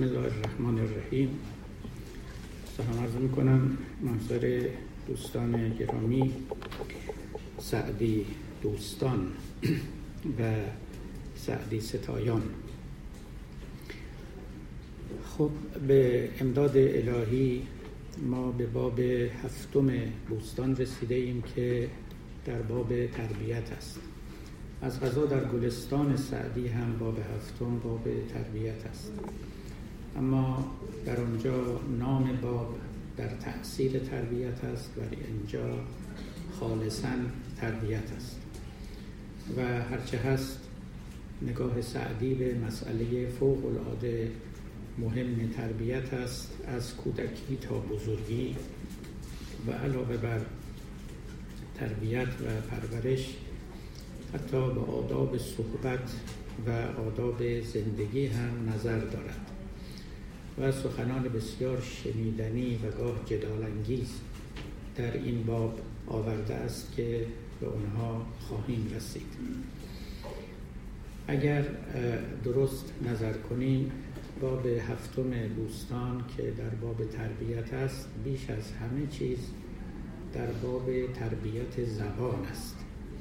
بسم الله الرحمن الرحیم. سلام عرض میکنم محضر دوستان گرامی، سعدی دوستان و سعدی ستایان. خب، به امداد الهی ما به باب 7 بوستان رسیده ایم که در باب تربیت است. از قضا در گلستان سعدی هم باب 7 باب تربیت است، اما در آنجا نام باب در تأثیر تربیت است و اینجا خالصاً تربیت است. و هرچه هست نگاه سعدی به مسئله فوق العاده مهم تربیت است، از کودکی تا بزرگی، و علاوه بر تربیت و پرورش حتی به آداب صحبت و آداب زندگی هم نظر دارد و سخنان بسیار شنیدنی و گاه جدال انگیز در این باب آورده است که به آنها خواهیم رسید. اگر درست نظر کنیم، باب 7 بوستان که در باب تربیت است بیش از همه چیز در باب تربیت زبان است.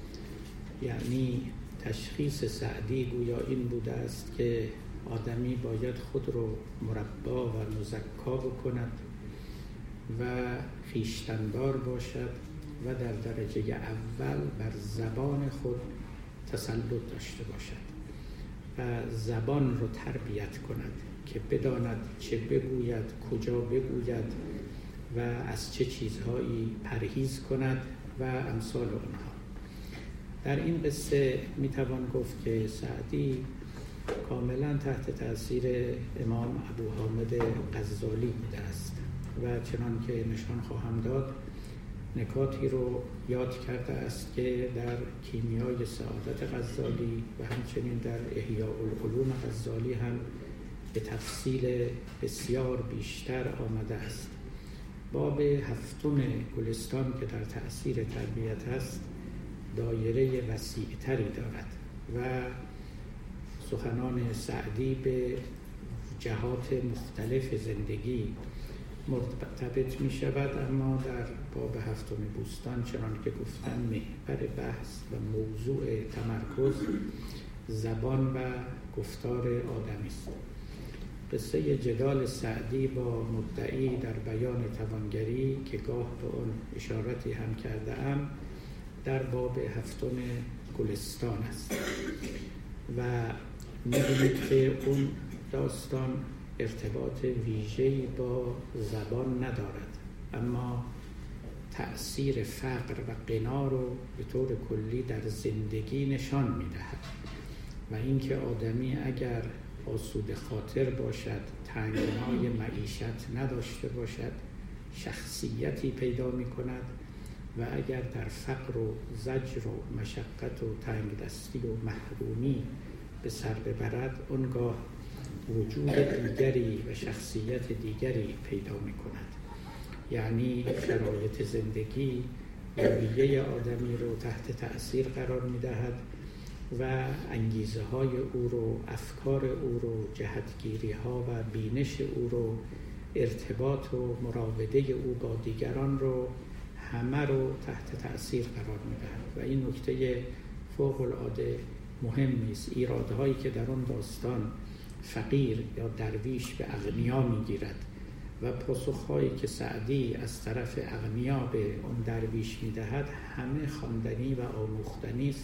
یعنی تشخیص سعدی گویا این بوده است که آدمی باید خود رو مربا و مزکا بکند و خویشتن‌دار باشد و در درجه اول بر زبان خود تسلط داشته باشد و زبان رو تربیت کند که بداند چه بگوید، کجا بگوید و از چه چیزهایی پرهیز کند و امثال آنها. در این قصه میتوان گفت که سعدی کاملا تحت تأثیر امام ابو حامد غزالی بوده است و چنان که نشان خواهم داد نکاتی رو یاد کرده است که در کیمیای سعادت غزالی و همچنین در احیاء العلوم غزالی هم به تفصیل بسیار بیشتر آمده است. باب 7 گلستان که در تأثیر تربیت است دایره وسیع‌تری دارد و سخنان سعدی به جهات مختلف زندگی مرتبط می شود، اما در باب 7 بوستان چنان که گفتم محور بحث و موضوع تمرکز زبان و گفتار آدمی است. قصه جدال سعدی با مدعی در بیان توانگری که گاه به آن اشارتی هم کرده ام در باب 7 گلستان است و می‌بینید که اون داستان ارتباط ویژه‌ای با زبان ندارد، اما تأثیر فقر و غنا رو به طور کلی در زندگی نشان می‌دهد و اینکه آدمی اگر آسوده خاطر باشد، تنگنای معیشت نداشته باشد، شخصیتی پیدا می‌کند و اگر در فقر و زجر و مشقت و تنگدستی و محرومی به سر ببرد، اونگاه وجود دیگری و شخصیت دیگری پیدا می کند. یعنی شرایط زندگی رویه آدمی رو تحت تأثیر قرار می دهد و انگیزه های او رو، افکار او رو، جهتگیری ها و بینش او رو، ارتباط و مراوده او با دیگران رو همه رو تحت تأثیر قرار می دهد و این نکته فوق العاده مهم نیست. ایرادهایی که در آن داستان فقیر یا درویش به اغنیا میگیرد و پاسخهایی که سعدی از طرف اغنیا به اون درویش میدهد همه خواندنی و آموختنی است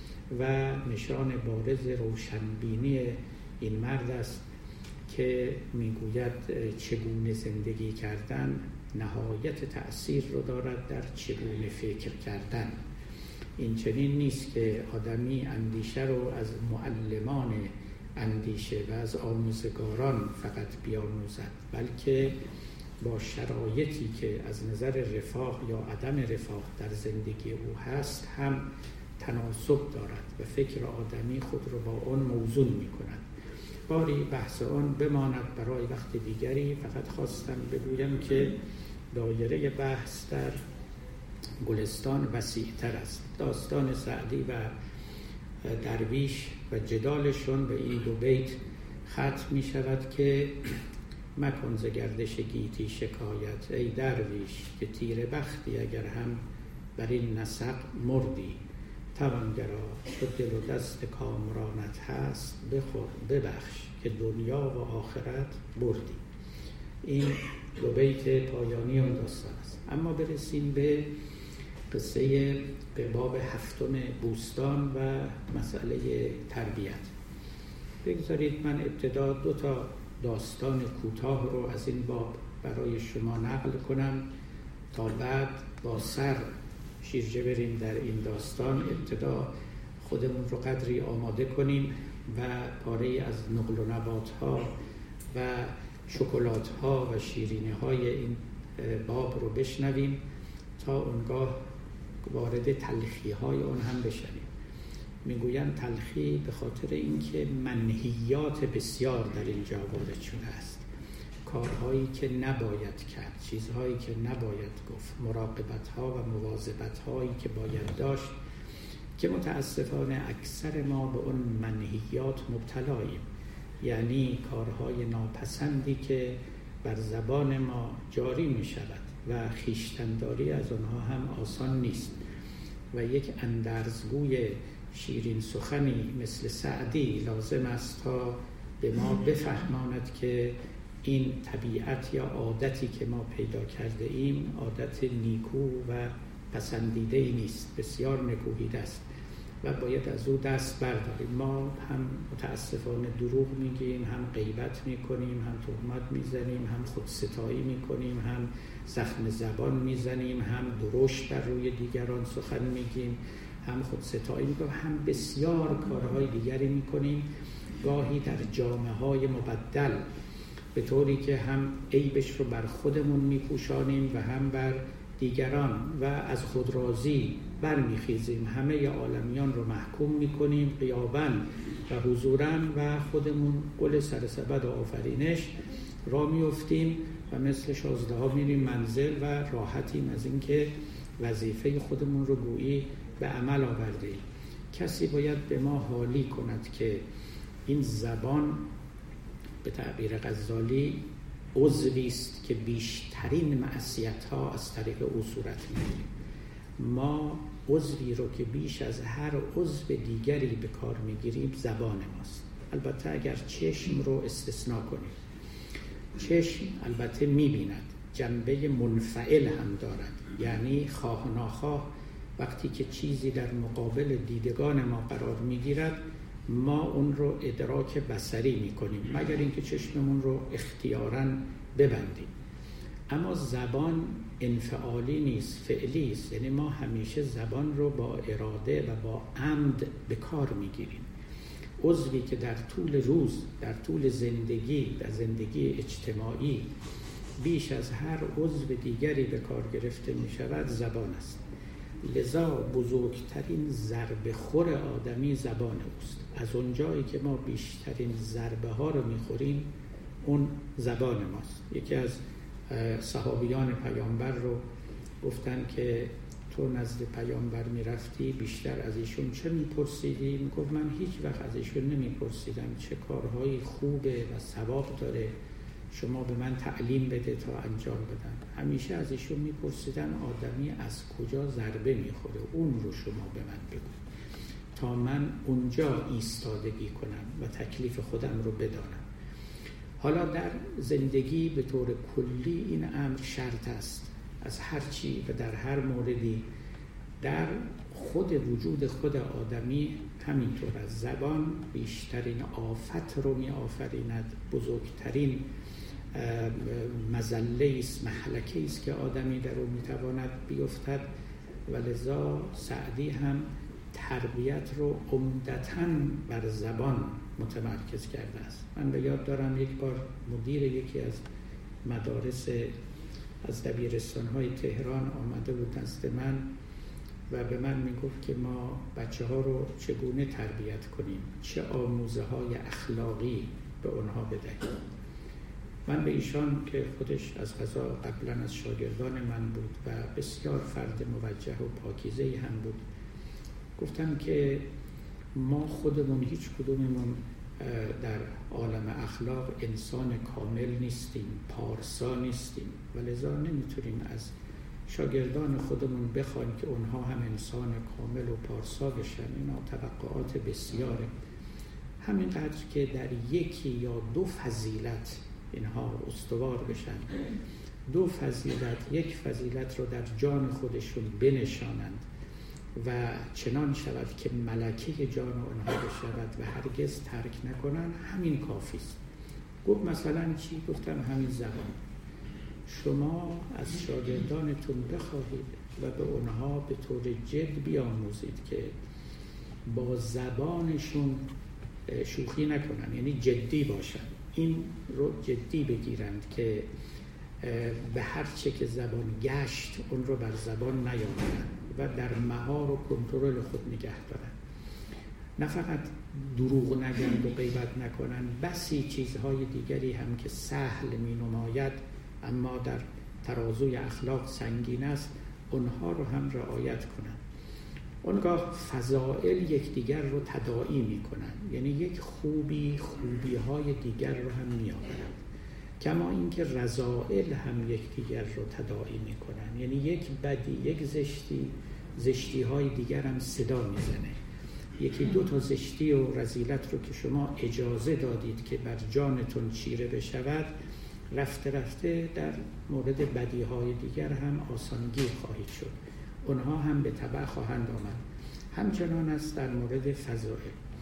و نشان بارز روشنبینی این مرد است که میگوید چگونه زندگی کردن نهایت تأثیر رو دارد در چگونه فکر کردن. این چنین نیست که آدمی اندیشه رو از معلمان اندیشه و از آموزگاران فقط بیاموزد، بلکه با شرایطی که از نظر رفاه یا عدم رفاه در زندگی او هست هم تناسب دارد و فکر آدمی خود رو با آن موزون می کند. باری بحث آن بماند برای وقت دیگری. فقط خواستم بگویم که دایره بحث در گلستان وسیع‌تر است. داستان سعدی و درویش و جدالشون به این 2 بیت ختم می شود که مکن ز گردش گیتی شکایت، ای درویش که تیره بختی اگر هم بر این نسق مردی. توانگرا چو دل و دست کامرانت هست، بخور ببخش که دنیا و آخرت بردی. این دو بیت پایانی اون داستان است. اما برسیم به قصه به باب 7 بوستان و مسئله تربیت. بگذارید من ابتدا 2 داستان کوتاه رو از این باب برای شما نقل کنم تا بعد با سر شیرجه بریم در این داستان. ابتدا خودمون رو قدری آماده کنیم و پاره از نقل و نبات‌ها و شکلات‌ها و شیرینی‌های این باب رو بشنویم تا اونگاه وارد تلخی‌های اون هم بشویم. میگویند تلخی به خاطر اینکه منهیات بسیار در اینجا وارد شده است، کارهایی که نباید کرد، چیزهایی که نباید گفت، مراقبت‌ها و مواظبت‌هایی که باید داشت که متاسفانه اکثر ما به اون منهیات مبتلاییم، یعنی کارهای ناپسندی که بر زبان ما جاری می شود و خویشتن‌داری از آنها هم آسان نیست و یک اندرزگوی شیرین سخنی مثل سعدی لازم است تا به ما بفهماند که این طبیعت یا عادتی که ما پیدا کرده ایم عادت نیکو و پسندیده نیست، بسیار نکوهیده است و باید از او دست برداریم. ما هم متاسفانه دروغ میگیم، هم غیبت میکنیم، هم تهمت میزنیم، هم خودستایی میکنیم، هم زخم زبان میزنیم، هم درشت بر روی دیگران سخن میگیم، هم خودستایی میکنیم، هم بسیار کارهای دیگری میکنیم، گاهی در جامه‌های مبدل، به طوری که هم عیبش رو بر خودمون میپوشانیم و هم بر دیگران و از خود راضی برمیخیزیم، همه عالمیان رو محکوم میکنیم غیاباً و حضوراً و خودمون گل سرسبد و آفرینش را میافتیم و مثل شازده‌ها میریم منزل و راحتیم از اینکه وظیفه خودمون رو گویی به عمل آوردیم. کسی باید به ما حالی کند که این زبان به تعبیر غزالی عضوی است که بیشترین معصیت‌ها از طریق او صورت می‌گیرد. ما عضوی رو که بیش از هر عضو دیگری به کار می‌گیریم زبان ماست، البته اگر چشم رو استثناء کنیم. چشم البته می‌بیند، جنبه منفعل هم دارد، یعنی خواه ناخواه وقتی که چیزی در مقابل دیدگان ما قرار می‌گیرد ما اون رو ادراک بصری میکنیم، مگر اینکه چشممون رو اختیاراً ببندیم. اما زبان انفعالی نیست، فعلی است، یعنی ما همیشه زبان رو با اراده و با عمد به کار میگیریم. عضوی که در طول روز، در طول زندگی، در زندگی اجتماعی بیش از هر عضو دیگری به کار گرفته میشود زبان است. لذا بزرگترین ضربه خور آدمی زبان اوست. از اونجایی که ما بیشترین ضربه ها رو میخوریم اون زبان ماست. یکی از صحابیان پیامبر رو گفتن که تو نزد پیامبر میرفتی بیشتر از ایشون چه میپرسیدی؟ میگفت من هیچ وقت از ایشون نمیپرسیدم چه کارهایی خوبه و ثواب داره شما به من تعلیم بده تا انجام بدم. همیشه از ایشون میپرسیدن آدمی از کجا ضربه میخوره اون رو شما به من بگو تا من اونجا ایستادگی کنم و تکلیف خودم رو بدانم. حالا در زندگی به طور کلی این امر شرط است، از هر چی و در هر موردی در خود وجود خود آدمی همینطور. از زبان بیشترین آفت رو می آفریند، بزرگترین مزله است، مهلکه است که آدمی در اون میتواند بیفتد و لذا سعدی هم تربیت رو عمدتاً بر زبان متمرکز کرده است. من به یاد دارم یک بار مدیر یکی از مدارس از دبیرستان‌های تهران آمده بود نزد من و به من میگفت که ما بچه‌ها رو چگونه تربیت کنیم، چه آموزه‌های اخلاقی به اونها بدهیم. من به ایشان که خودش از قضا قبلا از شاگردان من بود و بسیار فرد موجه و پاکیزه‌ای هم بود گفتم که ما خودمون هیچ کدوممون در عالم اخلاق انسان کامل نیستیم، پارسا نیستیم و لذا نمیتونیم از شاگردان خودمون بخوایم که اونها هم انسان کامل و پارسا بشن. اینا توقعات بسیاره. همینقدر که در یکی یا دو فضیلت اینها استوار بشن، دو فضیلت، یک فضیلت رو در جان خودشون بنشانند و چنان شود که ملکه جان آنها بشود و هرگز ترک نکنن، همین کافی است. گفت مثلا چی؟ گفتم همین زبان. شما از شاگردانتون بخواهید و به اونها به طور جد بیاموزید که با زبانشون شوخی نکنن، یعنی جدی باشن، این رو جدی بگیرند که به هر چه که زبان گشت اون رو بر زبان نیاورند و در مهار و کنترل خود نگه دارن. نه فقط دروغ نگند و غیبت نکنن، بسی چیزهای دیگری هم که سهل می نماید اما در ترازوی اخلاق سنگین است، اونها رو هم رعایت کنن. اونگاه فضائل یکدیگر رو تداعی می کنن، یعنی یک خوبی های دیگر رو هم می آورند، کما اینکه رذائل هم یکدیگر رو تداعی می کنن، یعنی یک بدی، یک زشتی های دیگر هم صدا می زنه. یکی دو تا زشتی و رذیلت رو که شما اجازه دادید که بر جانتون چیره بشود، رفته رفته در مورد بدی های دیگر هم آسانگیر خواهید شد، اونها هم به تبع خواهند آمد. همچنان است در مورد فضائل.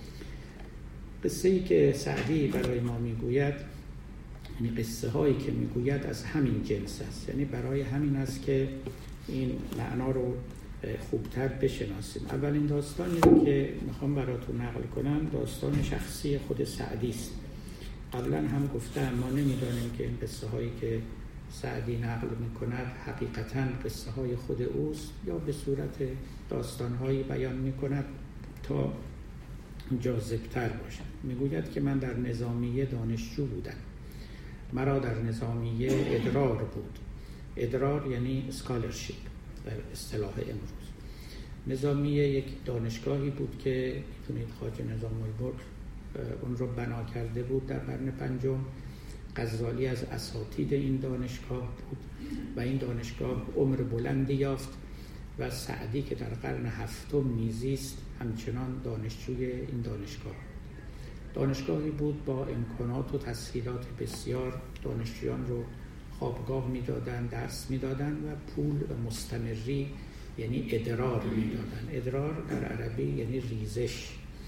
قصه‌ای که سعدی برای ما میگوید، یعنی قصه هایی که میگوید از همین جنس است، یعنی برای همین است که این معنا رو خوبتر بشناسیم. اولین داستانی رو که میخوام براتون نقل کنم داستان شخصی خود سعدی است. قبلا هم گفتم ما نمیدانیم که این قصه هایی که سعدی نقل میکند حقیقتاً قصه های خود اوست یا به صورت داستان هایی بیان میکند تا جاذبتر باشد. میگوید که من در نظامیه دانشجو بودم. مرا در نظامیه ادرار بود. ادرار یعنی اسکالرشیپ در اصطلاح امروز. نظامیه یک دانشگاهی بود که میتونید خواجه نظام الملک اون رو بنا کرده بود در قرن پنجم. غزالی از اساتید این دانشگاه بود و این دانشگاه عمر بلندی یافت و سعدی که در قرن هفتم میزیست همچنان دانشجوی این دانشگاه. دانشگاهی بود با امکانات و تسهیلات بسیار. دانشجویان رو خوابگاه میدادن، درس میدادن و پول و مستمری یعنی ادرار میدادن. ادرار در عربی یعنی ریزش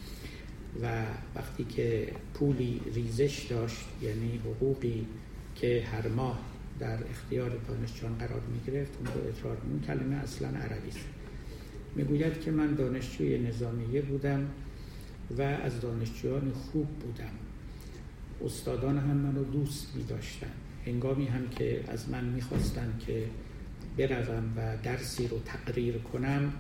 و وقتی که پولی ریزش داشت یعنی حقوقی که هر ماه در اختیار دانشجویان قرار میگرفت اون رو ادرار. این کلمه اصلا عربی است. میگوید که من دانشجوی نظامیه بودم و از دانشجویان خوب بودم. استادان هم منو دوست می‌داشتن. هنگامی هم که از من می‌خواستن که بروم و درسی رو تقریر کنم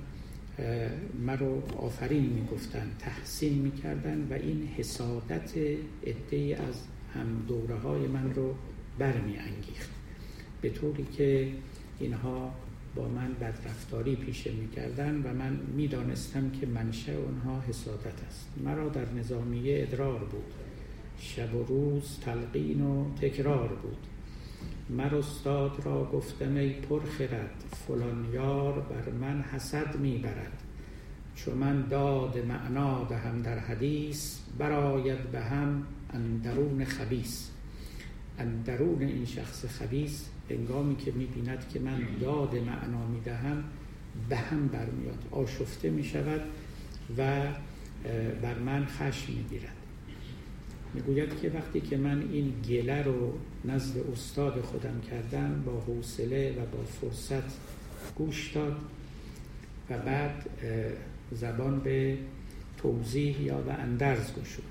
مرا آفرین میگفتن، تحسین میکردن و این حسادت عده‌ای از هم دوره های من رو برمی انگیخت، به طوری که اینها با من بدرفتاری پیشه میکردن و من میدانستم که منشأ اونها حسادت است. مرا در نظامیه ادرار بود، شب و روز تلقین و تکرار بود. مر استاد را گفتم ای پرخرد، فلان یار بر من حسد میبرد. چو من داد معنا دهم در حدیث، براید به هم اندرون خبیث. اندرون این شخص خبیث هنگامی که میبیند که من داد معنا میدهم به هم برمیاد، آشفته میشود و بر من خشم میگیرد. میگوید که وقتی که من این گله رو نزد استاد خودم کردم با حوصله و با فرصت گوش داد و بعد زبان به توضیح یا به اندرز گشود.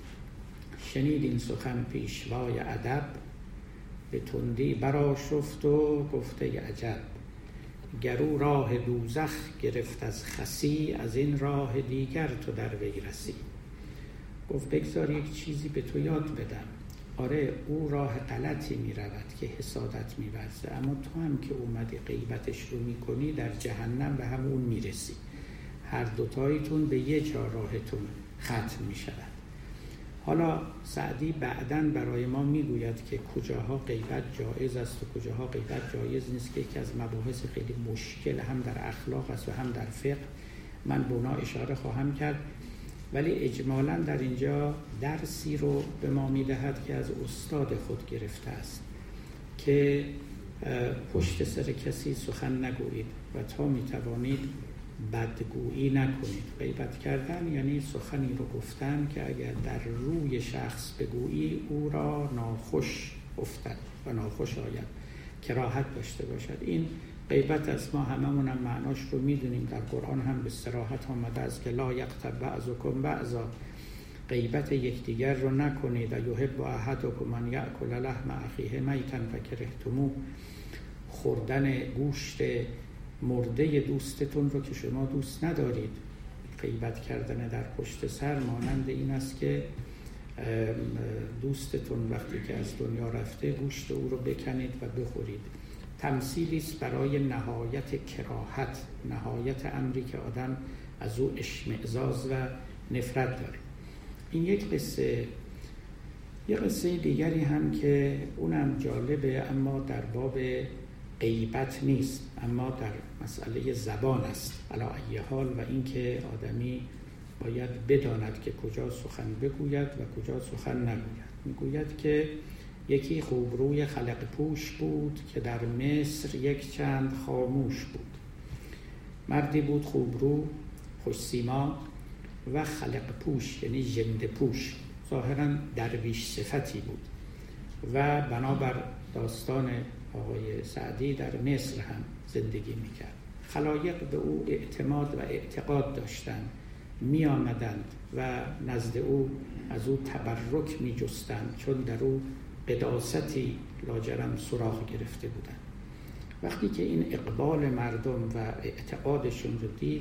شنید این سخن پیشوای ادب، به تندی برآشفت و گفته عجب. گرو راه دوزخ گرفت از خسی، از این راه دیگر تو در وی رسی. گفت بگذار یک چیزی به تو یاد بدم. آره او راه غلطی می رود که حسادت می ورزه، اما تو هم که اومدی غیبتش رو می کنی در جهنم به هم اون می رسی. هر دوتاییتون به یه جا راهتون ختم می شود. حالا سعدی بعداً برای ما میگوید که کجاها غیبت جایز است و کجاها غیبت جایز نیست، که یکی از مباحث خیلی مشکل هم در اخلاق است و هم در فقه. من به اونا اشاره خواهم کرد، ولی اجمالاً در اینجا درسی رو به ما میدهد که از استاد خود گرفته است که پشت سر کسی سخن نگویید و تا میتوانید بدگویی نکنید. غیبت کردن یعنی سخنی رو گفتن که اگر در روی شخص بگویی او را ناخوش افتد و ناخوش آید، کراهت داشته باشد. این غیبت از ما هممون هم معناش رو میدونیم، در قرآن هم به صراحت آمده است که لا یغتب بعضکم بعضا، غیبت یکدیگر رو نکنید. یحب احدکم ان یأکل لحم اخیه میتا فکرهتموه، خوردن گوشت مرده دوستتون رو که شما دوست ندارید. غیبت کردن در پشت سر مانند این است که دوستتون وقتی که از دنیا رفته گوشت او رو بکنید و بخورید. تمثیلی است برای نهایت کراهت، نهایت امری که آدم از او اشمئزاز و نفرت داره. این یک قصه. یه قصه دیگری هم که اونم جالبه، اما در باب غیبت نیست، اما در مسئله زبان است علی ای حال، و اینکه آدمی باید بداند که کجا سخن بگوید و کجا سخن نگوید. میگوید که یکی خوبروی خلق پوش بود که در مصر یک چند خاموش بود. مردی بود خوبرو، خوش سیما و خلق پوش یعنی ژنده پوش، ظاهراً درویش صفتی بود و بنابر داستان آقای سعدی در مصر هم زندگی میکرد. خلایق به او اعتماد و اعتقاد داشتند، می آمدند و نزد او از او تبرک می جستند، چون در او قداستی لاجرم سراغ گرفته بودند. وقتی که این اقبال مردم و اعتقادشون رو دید،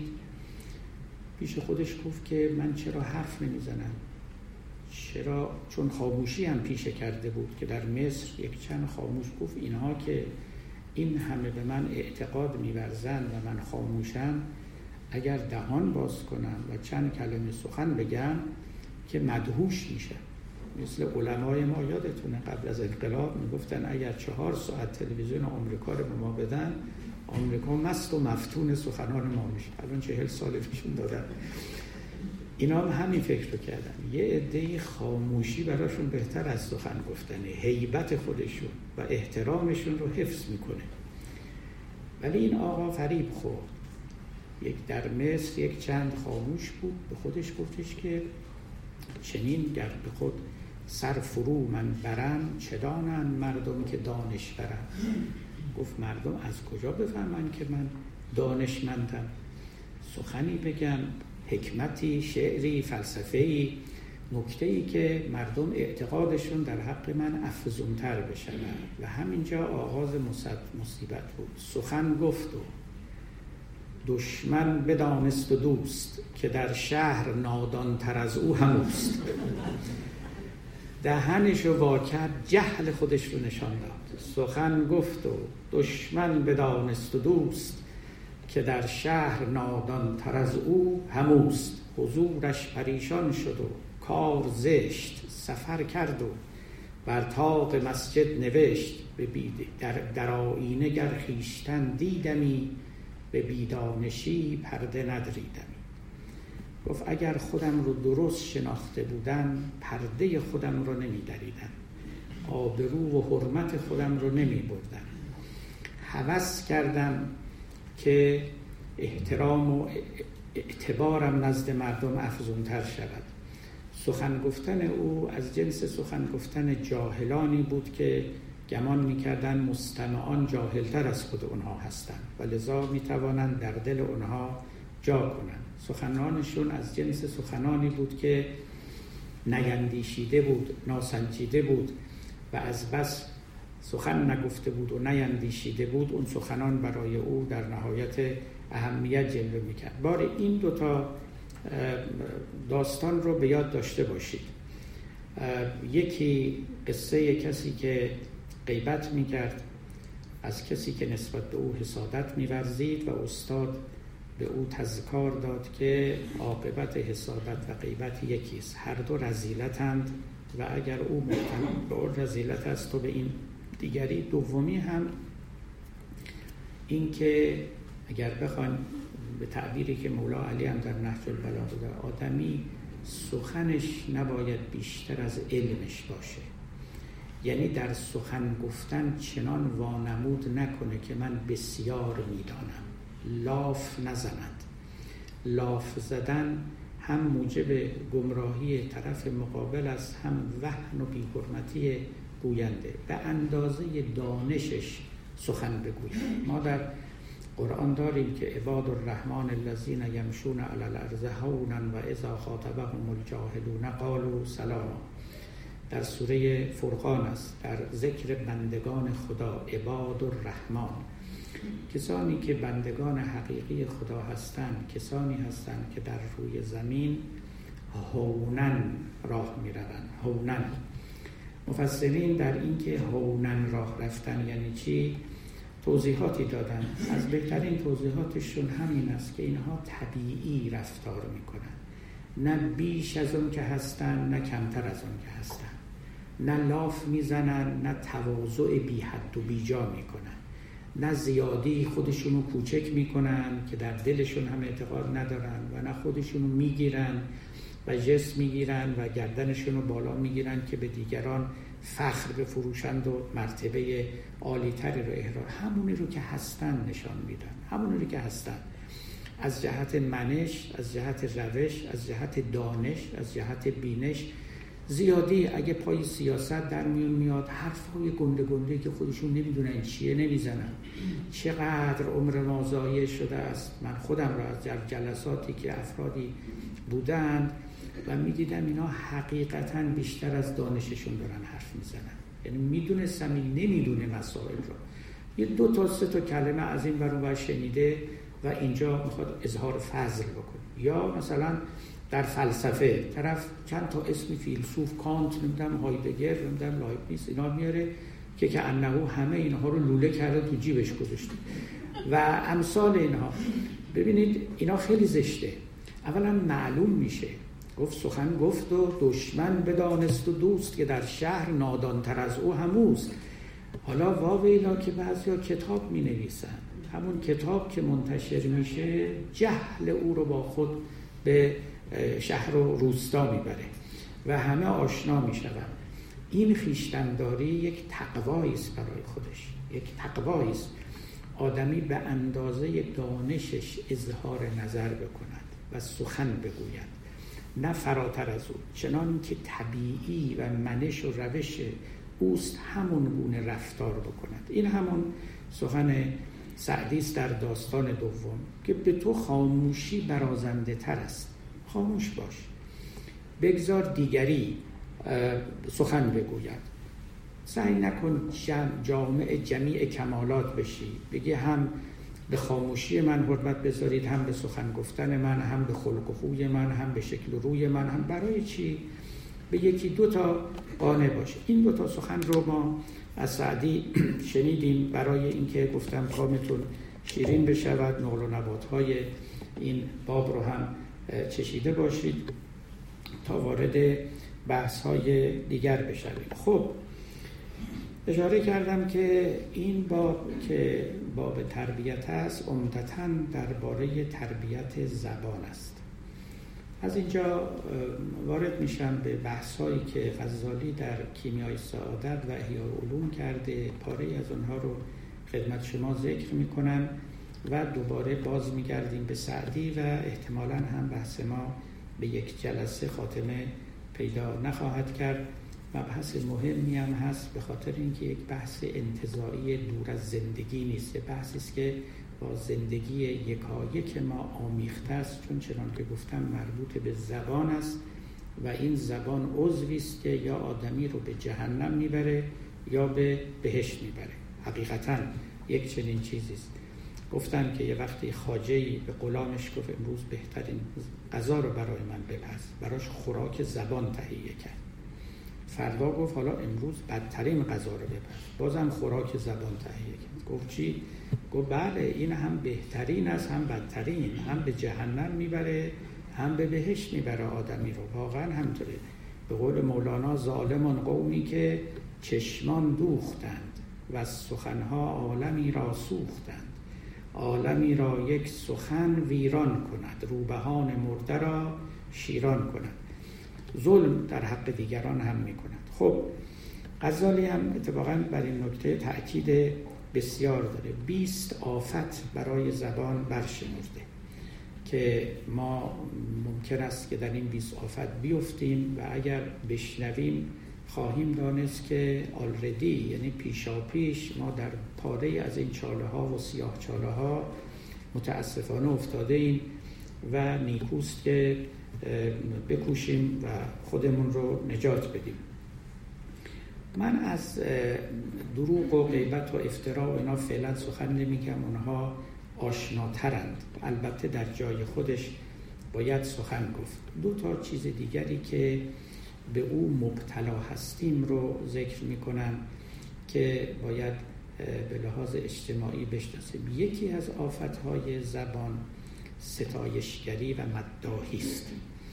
پیش خودش گفت که من چرا حرف نمیزنم؟ چرا؟ چون خاموشی هم پیشه کرده بود که در مصر یک چند خاموش. گفت اینها که این همه به من اعتقاد می‌ورزند و من خاموشم، اگر دهان باز کنم و چند کلمه سخن بگم که مدهوش میشم. مثل علمای ما یادتونه قبل از انقلاب میگفتن اگر 4 ساعت تلویزیون آمریکا رو به ما بدن، آمریکا مست و مفتون سخنان ما میشه. الان 40 سال پیشون دادن. اینا هم همین فکر رو کردن. یه عده خاموشی براشون بهتر از سخن گفتنه، هیبت خودشون و احترامشون رو حفظ میکنه. ولی این آقا فریب خورد. در مصر یک چند خاموش بود، به خودش گفتش که چنین گر به خود سر فرو من برم، چه دانند مردم که دانش برم. گفت مردم از کجا بفهمن که من دانشمندم؟ سخنی بگم، حکمتی، شعری، فلسفه‌ای، نکته‌ای که مردم اعتقادشون در حق من افزونتر بشن. و همینجا آغاز مصیبت بود. سخن گفت و دشمن بدانست و دوست، که در شهر نادانتر از او هموست. دهنشو وا کرد، جهل خودش رو نشان داد. سخن گفت و دشمن بدانست و دوست، که در شهر نادانتر از او هموست. حضورش پریشان شد و کار زشت، سفر کرد و بر طاق مسجد نوشت. در آیینه گر خویشتن دیدمی، به بیدانشی پرده ندریدمی. گفت اگر خودم رو درست شناخته بودم، پرده خودم رو نمی دریدم، آبرو و حرمت خودم رو نمی بردم. هوس کردم که احترام و اعتبارم نزد مردم افزونتر شود. سخن گفتن او از جنس سخن گفتن جاهلانی بود که گمان می‌کردند مستمعان جاهلتر از خود اونها هستند و لذا می‌توانند در دل اونها جا کنند. سخنانشون از جنس سخنانی بود که نیندیشیده بود، ناسنجیده بود و از بس سخن نگفته بود و نیندیشیده بود. اون سخنان برای او در نهایت اهمیت جلوه می‌کرد. بار این دوتا داستان رو به یاد داشته باشید. یکی قصه کسی که غیبت می‌کرد از کسی که نسبت به او حسادت می‌ورزید و استاد به او تذکار داد که عاقبت حسادت و غیبت یکیست، هر دو رذیلتند و اگر او مبتلا به اون رذیلت است تو به این دیگری. دومی هم این که اگر بخوان به تعبیری که مولا علی هم در نهج البلاغه داره، آدمی سخنش نباید بیشتر از علمش باشه، یعنی در سخن گفتن چنان وانمود نکنه که من بسیار میدانم، لاف نزند. لاف زدن هم موجب گمراهی طرف مقابل است، هم وهن و بی‌حرمتی گوینده. به اندازه دانشش سخن بگوید. ما در قرآن داریم که عباد الرحمن الذین یمشون علی الارض هونا و اذا خاطبهم الجاهلون قالوا سلاما. در سوره فرقان است، در ذکر بندگان خدا، عباد الرحمن، کسانی که بندگان حقیقی خدا هستند، کسانی هستند که در روی زمین هونن راه می روند. هونن، مفسرین در این که هونن راه رفتن یعنی چی توضیحاتی دادن. از بهترین توضیحاتشون همین است که اینها طبیعی رفتار میکنن، نه بیش از اون که هستن نه کمتر از اون که هستن، نه لاف میزنن نه تواضع بی حد و بی جا میکنن، نه زیادی خودشونو کوچک میکنن که در دلشون هم اعتقاد ندارن، و نه خودشونو میگیرن و جسم میگیرن و گردنشونو بالا میگیرن که به دیگران فخر بفروشند و مرتبه عالی تری رو احرار. همونی رو که هستن نشان میدن، همونی رو که هستن، از جهت منش، از جهت روش، از جهت دانش، از جهت بینش. زیادی اگه پای سیاست در میاد حرفای گنده گنده که خودشون نمیدونن چیه نمیزنن. چقدر عمر ما ضایع شده است. من خودم را از جلساتی که افرادی بودند و میدیدم اینا حقیقتاً بیشتر از دانششون دارن حرف میزنن، یعنی میدونستم این نمیدونه مسائل رو. یه 2 تا 3 تا کلمه از این ور شنیده و اینجا میخواد اظهار فضل بکنه. یا مثلا در فلسفه طرف چند تا اسم فیلسوف، کانت، نمیدونم هایدگر، نمیدونم لایبنیتس، اینا میاره که انه همه اینها رو لوله کرده تو جیبش گذاشته و امثال اینها. ببینید اینا خیلی زشته. اولا معلوم میشه، گفت سخن گفت و دشمن بدانست و دوست، که در شهر نادانتر از او هموست. حالا واویلا که بعضیا کتاب می نویسن، همون کتاب که منتشر میشه جهل او رو با خود به شهر و روستا میبره و همه آشنا میشوند. این خویشتن‌داری یک تقوایی است برای خودش، یک تقوایی است. آدمی به اندازه دانشش اظهار نظر بکند و سخن بگوید، نه فراتر از او، چنان که طبیعی و منش و روش اوست همون گونه رفتار بکند. این همون سخن سعدی است در داستان دوم که به تو خاموشی برازنده تر است. خاموش باش، بگذار دیگری سخن بگوید. سعی نکن جامع جمیع کمالات بشی، بگی هم به خاموشی من حرمت بذارید، هم به سخن گفتن من، هم به خلق و خوی من، هم به شکل و روی من. هم برای چی؟ به 1-2 تا قانع باشه. این 2 تا سخن رو ما از سعدی شنیدیم برای اینکه گفتم کامتون شیرین بشود، نقل و نبات‌های این باب رو هم چشیده باشید تا وارد بحث‌های دیگر بشویم. خب اشاره کردم که این باب که باب تربیت است عمدتاً درباره تربیت زبان است. از اینجا وارد میشم به بحث‌هایی که غزالی در کیمیای سعادت و احیاء علوم کرده. پاره‌ای از اونها رو خدمت شما ذکر میکنم و دوباره باز میگردیم به سعدی و احتمالاً هم بحث ما به یک جلسه خاتمه پیدا نخواهد کرد. مبحث مهمی هم هست به خاطر اینکه یک بحث انتزاعی دور از زندگی نیست، یک بحثی است که با زندگی یکایک ما آمیخته است، چون چنان که گفتم مربوط به زبان است و این زبان عضوی است که یا آدمی رو به جهنم میبره یا به بهشت میبره. حقیقتاً یک چنین چیزی است. گفتن که یه وقتی خواجه‌ای به غلامش گفت امروز بهترین غذا رو برای من بپز، براش خوراک زبان تهیه کرد. فردا گفت حالا امروز بدترین غذا رو بپز. بازم خوراک زبان تهیه کرد. گفت چی؟ گفت بله این هم بهترین است هم بدترین، هم به جهنم میبره هم به بهشت میبره آدمی رو. واقعا همطوره. به قول مولانا ظالمان قومی که چشمان دوختند و سخنها عالمی را سوختند، عالمی را یک سخن ویران کند، روبهان مرده را شیران کند. ظلم در حق دیگران هم میکند. خب غزالی هم اتفاقا بر این نکته تأکید بسیار داره. 20 آفت برای زبان برشمرده که ما ممکن است که در این 20 آفت بیفتیم و اگر بشنویم خواهیم دانست که آلردی، یعنی پیشا پیش ما در پاره از این چاله ها و سیاه چاله ها متاسفانه افتاده ایم و نیکوست که بکوشیم و خودمون رو نجات بدیم. من از دروغ و غیبت و افترا و اینا فعلا سخن نمیگم، اونها آشناترند. البته در جای خودش باید سخن گفت. 2 تا چیز دیگری که به او مبتلا هستیم رو ذکر میکنم که باید به لحاظ اجتماعی بشناسیم. یکی از آفتهای زبان ستایشگری و مداحی است.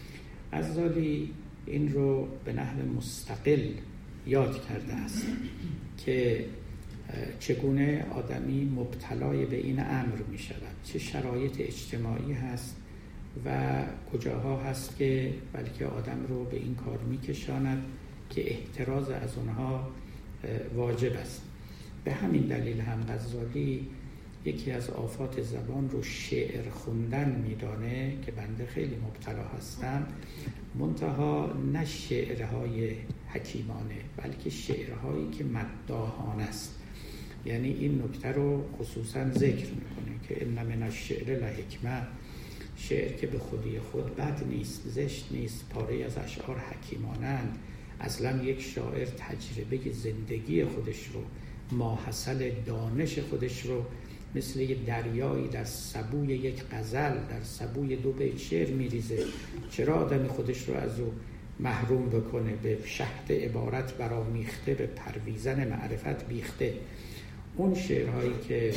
غزالی این رو به نحو مستقل یاد کرده است که چگونه آدمی مبتلای به این امر می شود، چه شرایط اجتماعی هست و کجاها هست که بلکه آدم رو به این کار می کشاند که احتراز از اونها واجب است. به همین دلیل هم غزالی یکی از آفات زبان رو شعر خوندن میدانه که بنده خیلی مبتلا هستم، منتها نه شعرهای حکیمانه بلکه شعرهایی که مداحانه است. یعنی این نکته رو خصوصا ذکر میکنه که ان من الشعر لحکمه، شعر که به خودی خود بد نیست، زشت نیست، پاره از اشعار حکیمانند. اصلا یک شاعر تجربه زندگی خودش رو، ماحصل دانش خودش رو مثل یک دریایی در سبوی یک غزل، در سبوی 2 بیت شعر میریزه. چرا آدمی خودش رو از او محروم بکنه؟ به شهد عبارت برامیخته، به پرویزن معرفت بیخته. اون شعرهایی که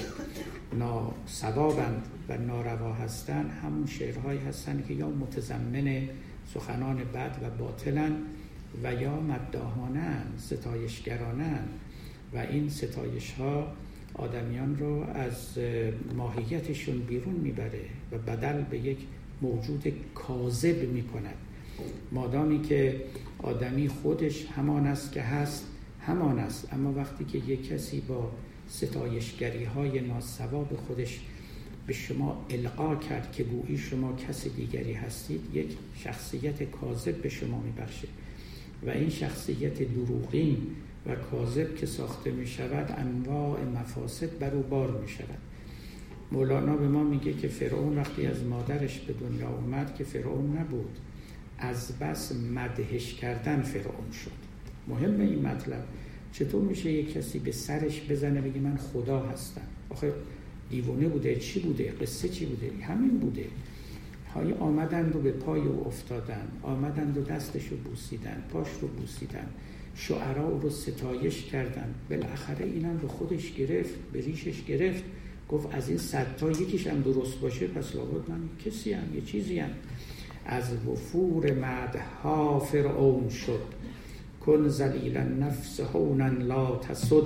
ناصوابند و ناروا هستند همون شعرهایی هستند که یا متضمن سخنان بد و باطلن و یا مداحانه‌اند، ستایشگرانه‌اند و این ستایش ها آدمیان رو از ماهیتشون بیرون میبره و بدل به یک موجود کاذب میکند. مادامی که آدمی خودش همان است که هست همان است، اما وقتی که یک کسی با ستایشگری های ناصواب خودش به شما القا کرد که گویی شما کسی دیگری هستید، یک شخصیت کاذب به شما میبخشه و این شخصیت دروغین و کاذب که ساخته می شود انواع مفاسد بر او بار می شود. مولانا به ما میگه که فرعون وقتی از مادرش به دنیا اومد که فرعون نبود، از بس مدحش کردن فرعون شد. مهمه این مطلب. چطور میشه یک کسی به سرش بزنه بگه من خدا هستم؟ آخه دیوانه بوده؟ چی بوده؟ قصه چی بوده؟ همین بوده. های آمدند و به پای او افتادن، آمدند و دستش رو بوسیدن، پاش رو بوسیدن، شعرا رو ستایش کردن، بالاخره اینم به خودش گرفت، به ریشش گرفت، گفت از این 100 تا یکیش هم درست باشه پس لابد من کسی هم یه چیزی هم. از وفور مدحها فرعون شد، کن ذلیل النفس هونا لا تسد.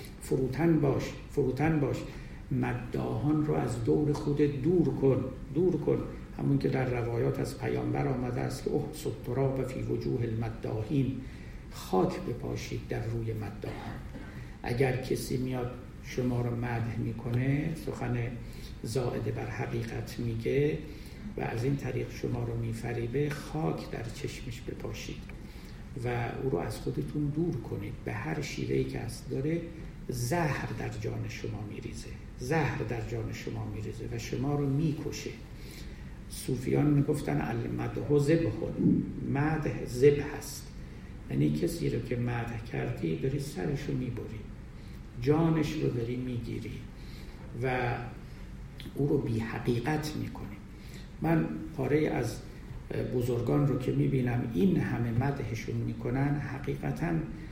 فروتن باش مداحان رو از دور خود دور کن. همون که در روایات از پیامبر آمده است که احصد التراب فی وجوه المداحین، خاک بپاشید در روی مداحان. اگر کسی میاد شما رو مدح میکنه، سخن زائد بر حقیقت میگه و از این طریق شما رو میفریبه، خاک در چشمش بپاشید و او رو از خودتون دور کنید. به هر شیوهی که هست داره زهر در جان شما میریزه و شما رو میکشه. صوفیان میگفتن المدح ذبح، مدح ذبح هست، یعنی کسی رو که مدح کردی داری سرش رو میبری، جانش رو داری میگیری و او رو بی حقیقت میکنی. من پاره از بزرگان رو که میبینم این همه مدحشون میکنن، حقیقتاً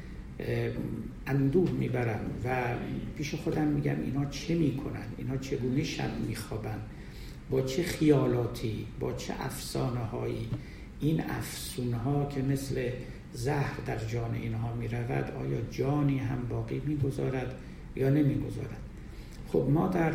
اندوه میبرم و پیش خودم میگم اینا چه میکنن، اینا چگونه شب میخوابن، با چه خیالاتی، با چه افسانه هایی این افسون ها که مثل زهر در جان اینها میرود آیا جانی هم باقی میگذارد یا نمیگذارد. خب ما در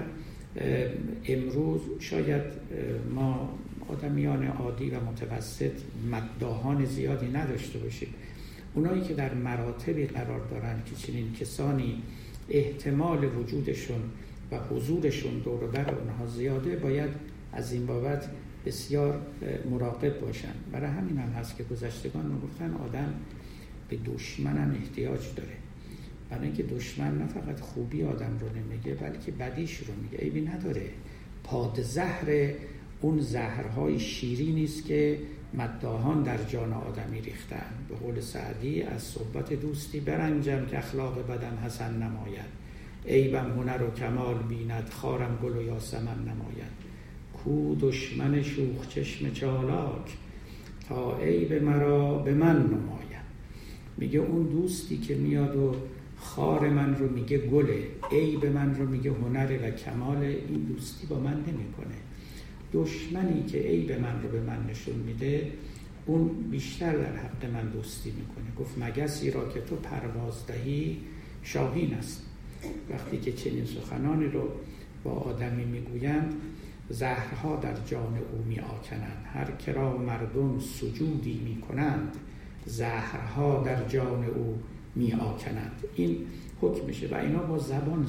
امروز شاید ما آدمیان عادی و متوسط مداحان زیادی نداشته باشیم. اونایی که در مراتبی قرار دارن که چنین کسانی احتمال وجودشون و حضورشون دور و بر اونها زیاده، باید از این بابت بسیار مراقب باشن. برای همین هم هست که گذشتگان میگفتن آدم به دشمن هم احتیاج داره، برای اینکه دشمن نه فقط خوبی آدم رو نمیگه بلکه بدیش رو میگه. عیبی نداره، پادزهر اون زهرهای شیرینی است که مداحان در جان آدمی ریختن. به قول سعدی از صحبت دوستی برنجم که اخلاق بدم حسن نماید، عیبم هنر و کمال بیند، خارم گل و یاسمن نماید. کو دشمن شوخ چشم چالاک، تا عیب مرا به من نماید. میگه اون دوستی که میاد و خار من رو میگه گله، عیب من رو میگه هنر و کمال، این دوستی با من نمیکنه. دشمنی که عیب من رو به من نشون میده اون بیشتر در حق من دوستی میکنه. گفت مگسی را که تو پرواز دهی شاهین است. وقتی که چنین سخنانی رو با آدمی میگویند زهرها در جان او می آکنند. هر کرا مردم سجودی می کنند، زهرها در جان او می آکنند. این حکمشه و اینا با زبان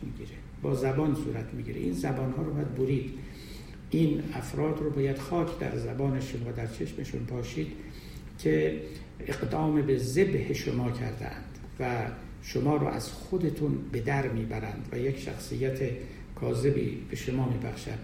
صورت میگیره. این زبانها رو باید برید. این افراد رو باید خاک در زبانشون و در چشمشون پاشید که اقدام به ذبح شما کردند و شما رو از خودتون به در میبرند و یک شخصیت کاذبی به شما میبخشند.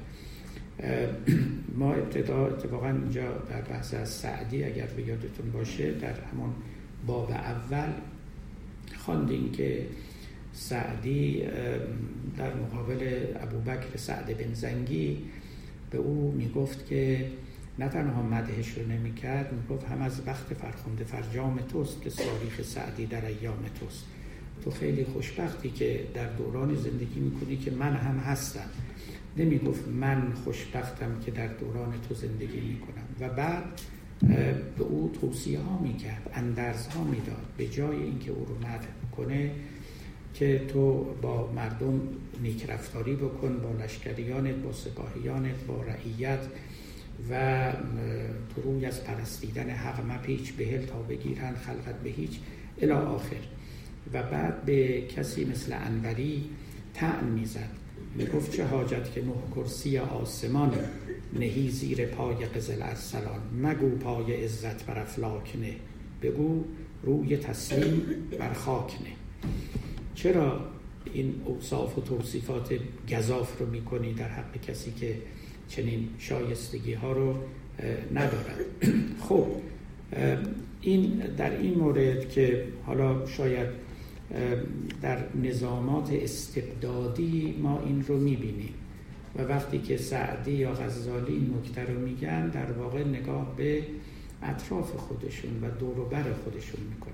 ما اتفاقا اینجا در بحث از سعدی اگر به یادتون باشه در همون باب اول خواندیم که سعدی در مقابل ابوبکر سعد بن زنگی به او میگفت که نه تنها مدحش رو نمیکرد، میگفت هم از وقت فرخنده فرجام توست که تاریخ سعدی در ایام توست. تو خیلی خوشبختی که در دوران زندگی میکنی که من هم هستم. نمیگفت من خوشبختم که در دوران تو زندگی میکنم. و بعد به او توصیه ها میکرد، اندرز ها میداد، به جای اینکه او رو مدح کنه که تو با مردم نیک رفتاری بکن، با لشکریانت، با سپاهیانت، با رعیت و تو روی از پرستیدن حق مپیچ، بهل تا بگیرن خلقت به هیچ الی آخر. و بعد به کسی مثل انوری طعن میزد، میگفت چه حاجت که 9 کرسی آسمان، نهی زیر پای قزل ارسلان. مگو پای عزت بر افلاک نه، بگو روی تسلیم بر خاک نه. چرا این اوصاف و توصیفات گزاف رو میکنی در حق کسی که چنین شایستگی ها رو ندارد؟ خب این در این مورد که حالا شاید در نظامات استبدادی ما این رو میبینیم و وقتی که سعدی یا غزالی این نکته رو میگن در واقع نگاه به اطراف خودشون و دور و بر خودشون میکنن.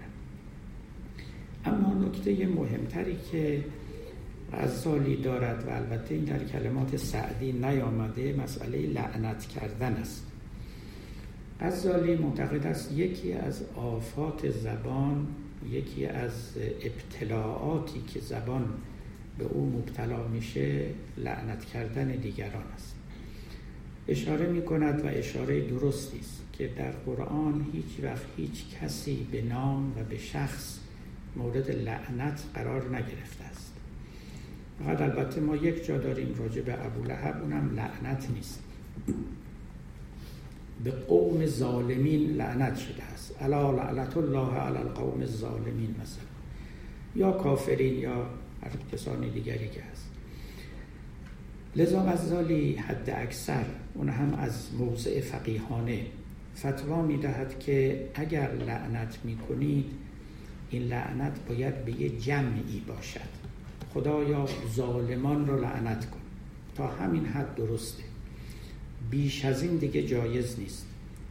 اما نکته مهمتری که غزالی دارد و البته این در کلمات سعدی نیامده، مسئله لعنت کردن است. غزالی معتقد است یکی از آفات زبان، یکی از ابتلاعاتی که زبان به او مبتلا میشه لعنت کردن دیگران است. اشاره میکند و اشاره درستی است که در قرآن هیچ وقت هیچ کسی به نام و به شخص مورد لعنت قرار نگرفته است. فقط البته ما یک جا داریم راجع به ابولهب، اونم لعنت نیست، به قوم ظالمین لعنت شده است. الا لعنت الله علی القوم الظالمین مثلا، یا کافرین یا هر کسانی دیگری که هست. لذا غزالی حد اکثر اون هم از موضع فقیهانه فتوا میدهد که اگر لعنت میکنید این لعنت باید به یه جمعی باشد. خدایا ظالمان رو لعنت کن، تا همین حد درسته، بیش از این دیگه جایز نیست.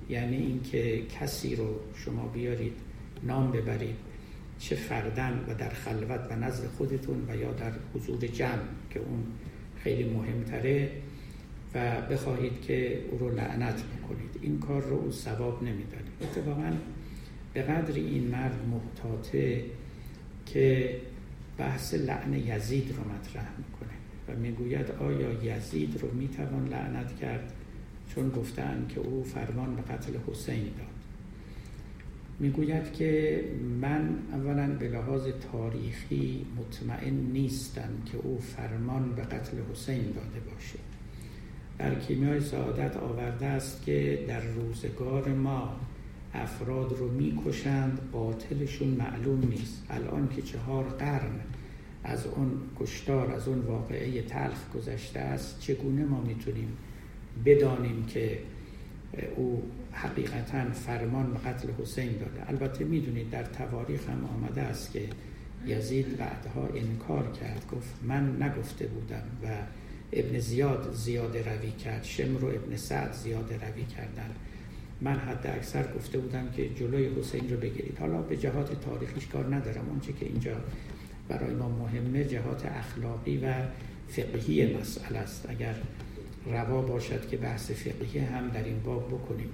یعنی اینکه کسی رو شما بیارید نام ببرید، چه فردن و در خلوت و نزد خودتون و یا در حضور جمع که اون خیلی مهمتره، و بخواهید که او رو لعنت بکنید، این کار رو او ثواب نمیدانه. اتفاقا به قدری این مرد محتاطه که بحث لعن یزید رو مطرح میکنه و میگوید آیا یزید رو میتوان لعنت کرد چون گفتن که او فرمان به قتل حسین داد. میگوید که من اولا به لحاظ تاریخی مطمئن نیستم که او فرمان به قتل حسین داده باشه. در کیمیای سعادت آورده است که در روزگار ما افراد رو میکشند، قاتلشون معلوم نیست. الان که 4 قرن از اون کشتار، از اون واقعه تلخ گذشته است، چگونه ما میتونیم بدانیم که او حقیقتاً فرمان به قتل حسین داده؟ البته میدونید در تواریخ هم آمده است که یزید بعدها انکار کرد، گفت من نگفته بودم و ابن زیاد زیاده روی کرد، شمر و ابن سعد زیاده روی کردن، من حد اکثر گفته بودم که جلوی حسین رو بگیرید. حالا به جهات تاریخیش کار ندارم، اون چه که اینجا برای ما مهمه جهات اخلاقی و فقهی مسئله است. اگر روا باشد که بحث فقهی هم در این باب بکنیم.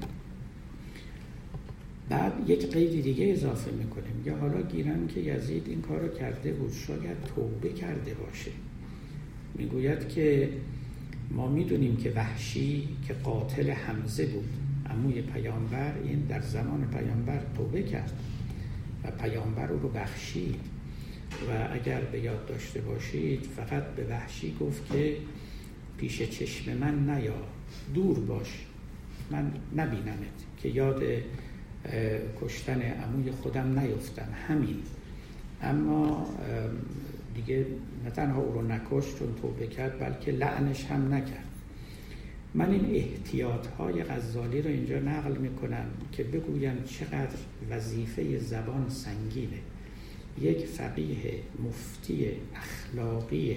بعد یک قید دیگه اضافه میکنیم، یا حالا گیرم که یزید این کار رو کرده بود، شاید توبه کرده باشه. میگوید که ما میدونیم که وحشی که قاتل حمزه بود، عموی پیامبر، این در زمان پیامبر توبه کرد و پیامبر او رو بخشید و اگر به یاد داشته باشید فقط به وحشی گفت که پیش چشم من نیا، دور باش، من نبینمت، که یاد کشتن عموی خودم نیفتم، همین. اما دیگه نه تنها او رو نکشت چون توبه کرد، بلکه لعنش هم نکرد. من این احتیاطهای غزالی رو اینجا نقل میکنم که بگویم چقدر وظیفه زبان سنگینه. یک فقیه مفتی اخلاقی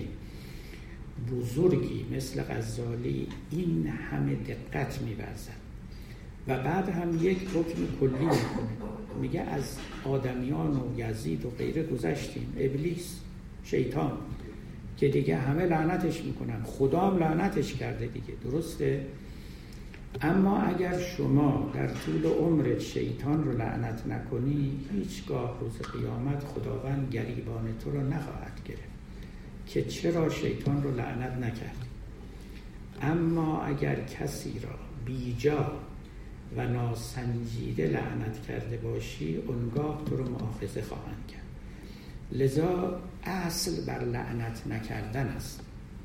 بزرگی مثل غزالی این همه دقت می‌ورزد و بعد هم یک حکم کلی میکنه، میگه از آدمیان و یزید و غیره گذشتیم، ابلیس، شیطان که دیگه همه لعنتش میکنن، خدا هم لعنتش کرده دیگه، درسته؟ اما اگر شما در طول عمرت شیطان رو لعنت نکنی، هیچگاه روز قیامت خداوند گریبان تو رو نخواهد گرفت که چرا شیطان رو لعنت نکرد. اما اگر کسی را بیجا و ناسنجیده لعنت کرده باشی، اونگاه تو رو مؤاخذه خواهند کرد. لذا اصل بر لعنت نکردن است.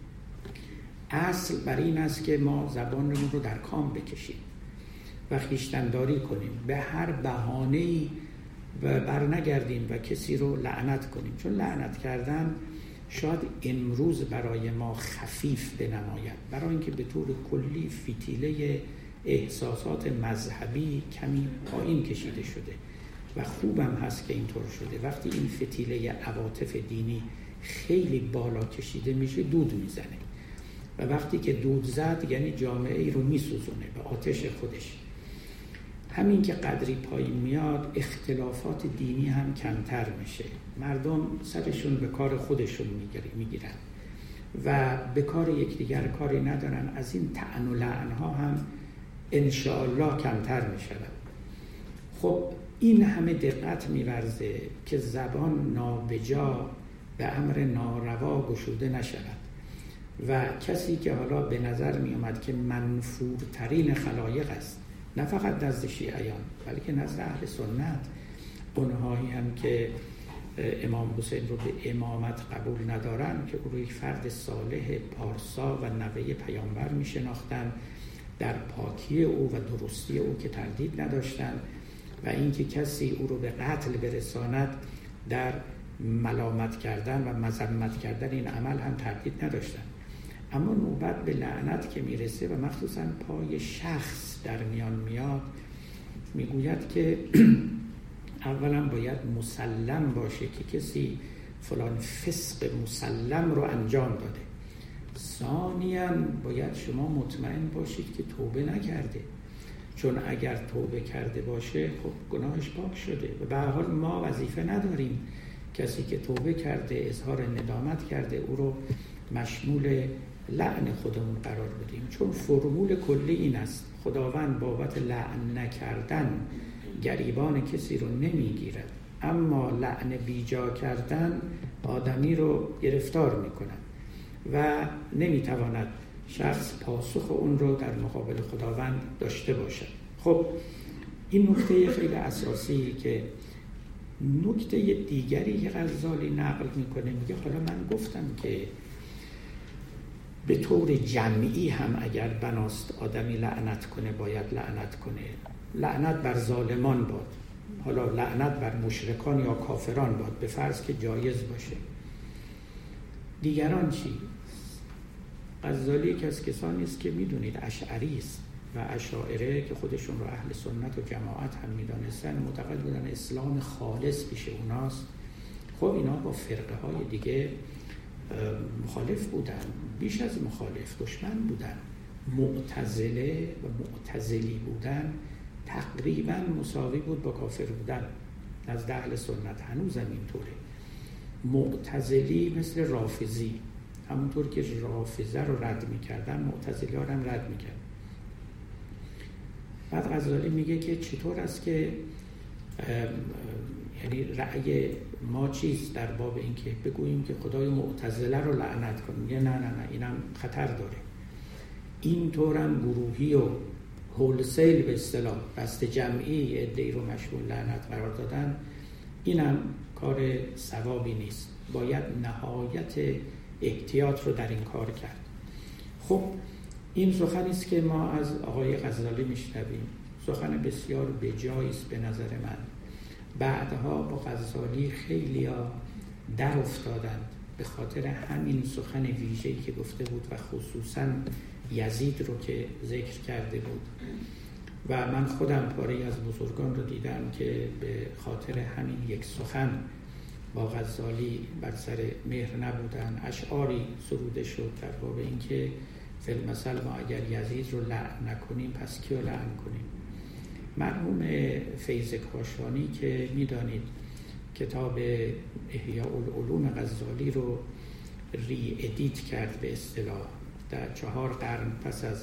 اصل بر این است که ما زبانمون رو در کام بکشیم و خویشتن‌داری کنیم، به هر بهانه‌ای برنگردیم و کسی رو لعنت کنیم، چون لعنت کردن شاید امروز برای ما خفیف بنماید، برای اینکه به طور کلی فتیله احساسات مذهبی کمی پایین کشیده شده و خوبم هست که اینطور شده. وقتی این فتیله عواطف دینی خیلی بالا کشیده میشه، دود میزنه و وقتی که دود زد یعنی جامعه ای رو میسوزونه به آتش خودش. همین که قدری پایین میاد، اختلافات دینی هم کمتر میشه، مردم سرشون به کار خودشون میگیرن و به کار یکدیگر کاری ندارن. از این طعن و لعن ها هم انشاءالله کمتر میشود. خب این همه دقت میورزه که زبان نابجا به امر ناروا گشوده نشود و کسی که حالا به نظر می اومد که منفورترین خلایق است، نه فقط نزد شیعیان بلکه نزد اهل سنت، اونهایی هم که امام حسین رو به امامت قبول ندارن، که او رو یک فرد صالح پارسا و نوه پیامبر می شناختن، در پاکی او و درستی او که تردید نداشتن و اینکه کسی او رو به قتل برساند در ملامت کردن و مذمت کردن این عمل هم تردید نداشتن. اما نوبت به لعنت که میرسه و مخصوصا پای شخص در میان میاد، میگوید که اولا باید مسلم باشه که کسی فلان فسق مسلم رو انجام داده. ثانیاً باید شما مطمئن باشید که توبه نکرده، چون اگر توبه کرده باشه خب گناهش پاک شده و به هر حال ما وظیفه نداریم کسی که توبه کرده اظهار ندامت کرده او رو مشمول لعن خودمون قرار بدیم، چون فرمول کلی این است: خداوند بابت لعن نکردن گریبان کسی رو نمیگیرد، اما لعن بیجا کردن آدمی رو گرفتار میکنه و نمیتواند شخص پاسخ اون رو در مقابل خداوند داشته باشد. خب این نکته خیلی اساسی که نکته دیگری که غزالی نقل میکنه، میگه حالا من گفتم که به طور جمعی هم اگر بناست آدمی لعنت کنه باید لعنت کنه، لعنت بر ظالمان باد، حالا لعنت بر مشرکان یا کافران باد، به فرض که جایز باشه. دیگران چی؟ غزالی یکی از کسانی است که میدونید اشعری است و اشاعره که خودشون رو اهل سنت و جماعت هم میدانستن، معتقد بودن اسلام خالص پیش اوناست. خب اینا با فرقه های دیگه مخالف بودن، بیش از مخالف دشمن بودن. معتزله و معتزلی بودن تقریبا مساوی بود با کافر بودن نزد اهل سنت، هنوزم اینطوره. معتزلی مثل رافضی، همونطور که رافضه رو رد میکردن معتزلی ها هم رد میکرد. بعد غزالی میگه که چطور است که یعنی رأی ما چیست در باب این که بگوییم که خدای معتزله رو لعنت کنیم؟ میگه نه اینم خطر داره. اینطورم گروهی و هولسیل به اصطلاح دست جمعی عده‌ای رو مشمول لعنت قرار دادن، اینم کار ثوابی نیست، باید نهایت احتیاط رو در این کار کرد. خب این سخنی است که ما از آقای غزالی میشنویم، سخن بسیار بجایی است به نظر من. بعدها با غزالی خیلیا در افتادند به خاطر همین سخن ویژه‌ای که گفته بود و خصوصاً یزید رو که ذکر کرده بود. و من خودم پاره از بزرگان رو دیدم که به خاطر همین یک سخن با غزالی بر سر مهر نبودن. اشعاری سروده شد در باب این که فی المثل ما اگر یزید رو لعن نکنیم پس کیو لعن کنیم. مرحوم فیض کاشانی که میدانید کتاب احیاء العلوم غزالی رو ری ادیت کرد به اصطلاح در 4 قرن پس از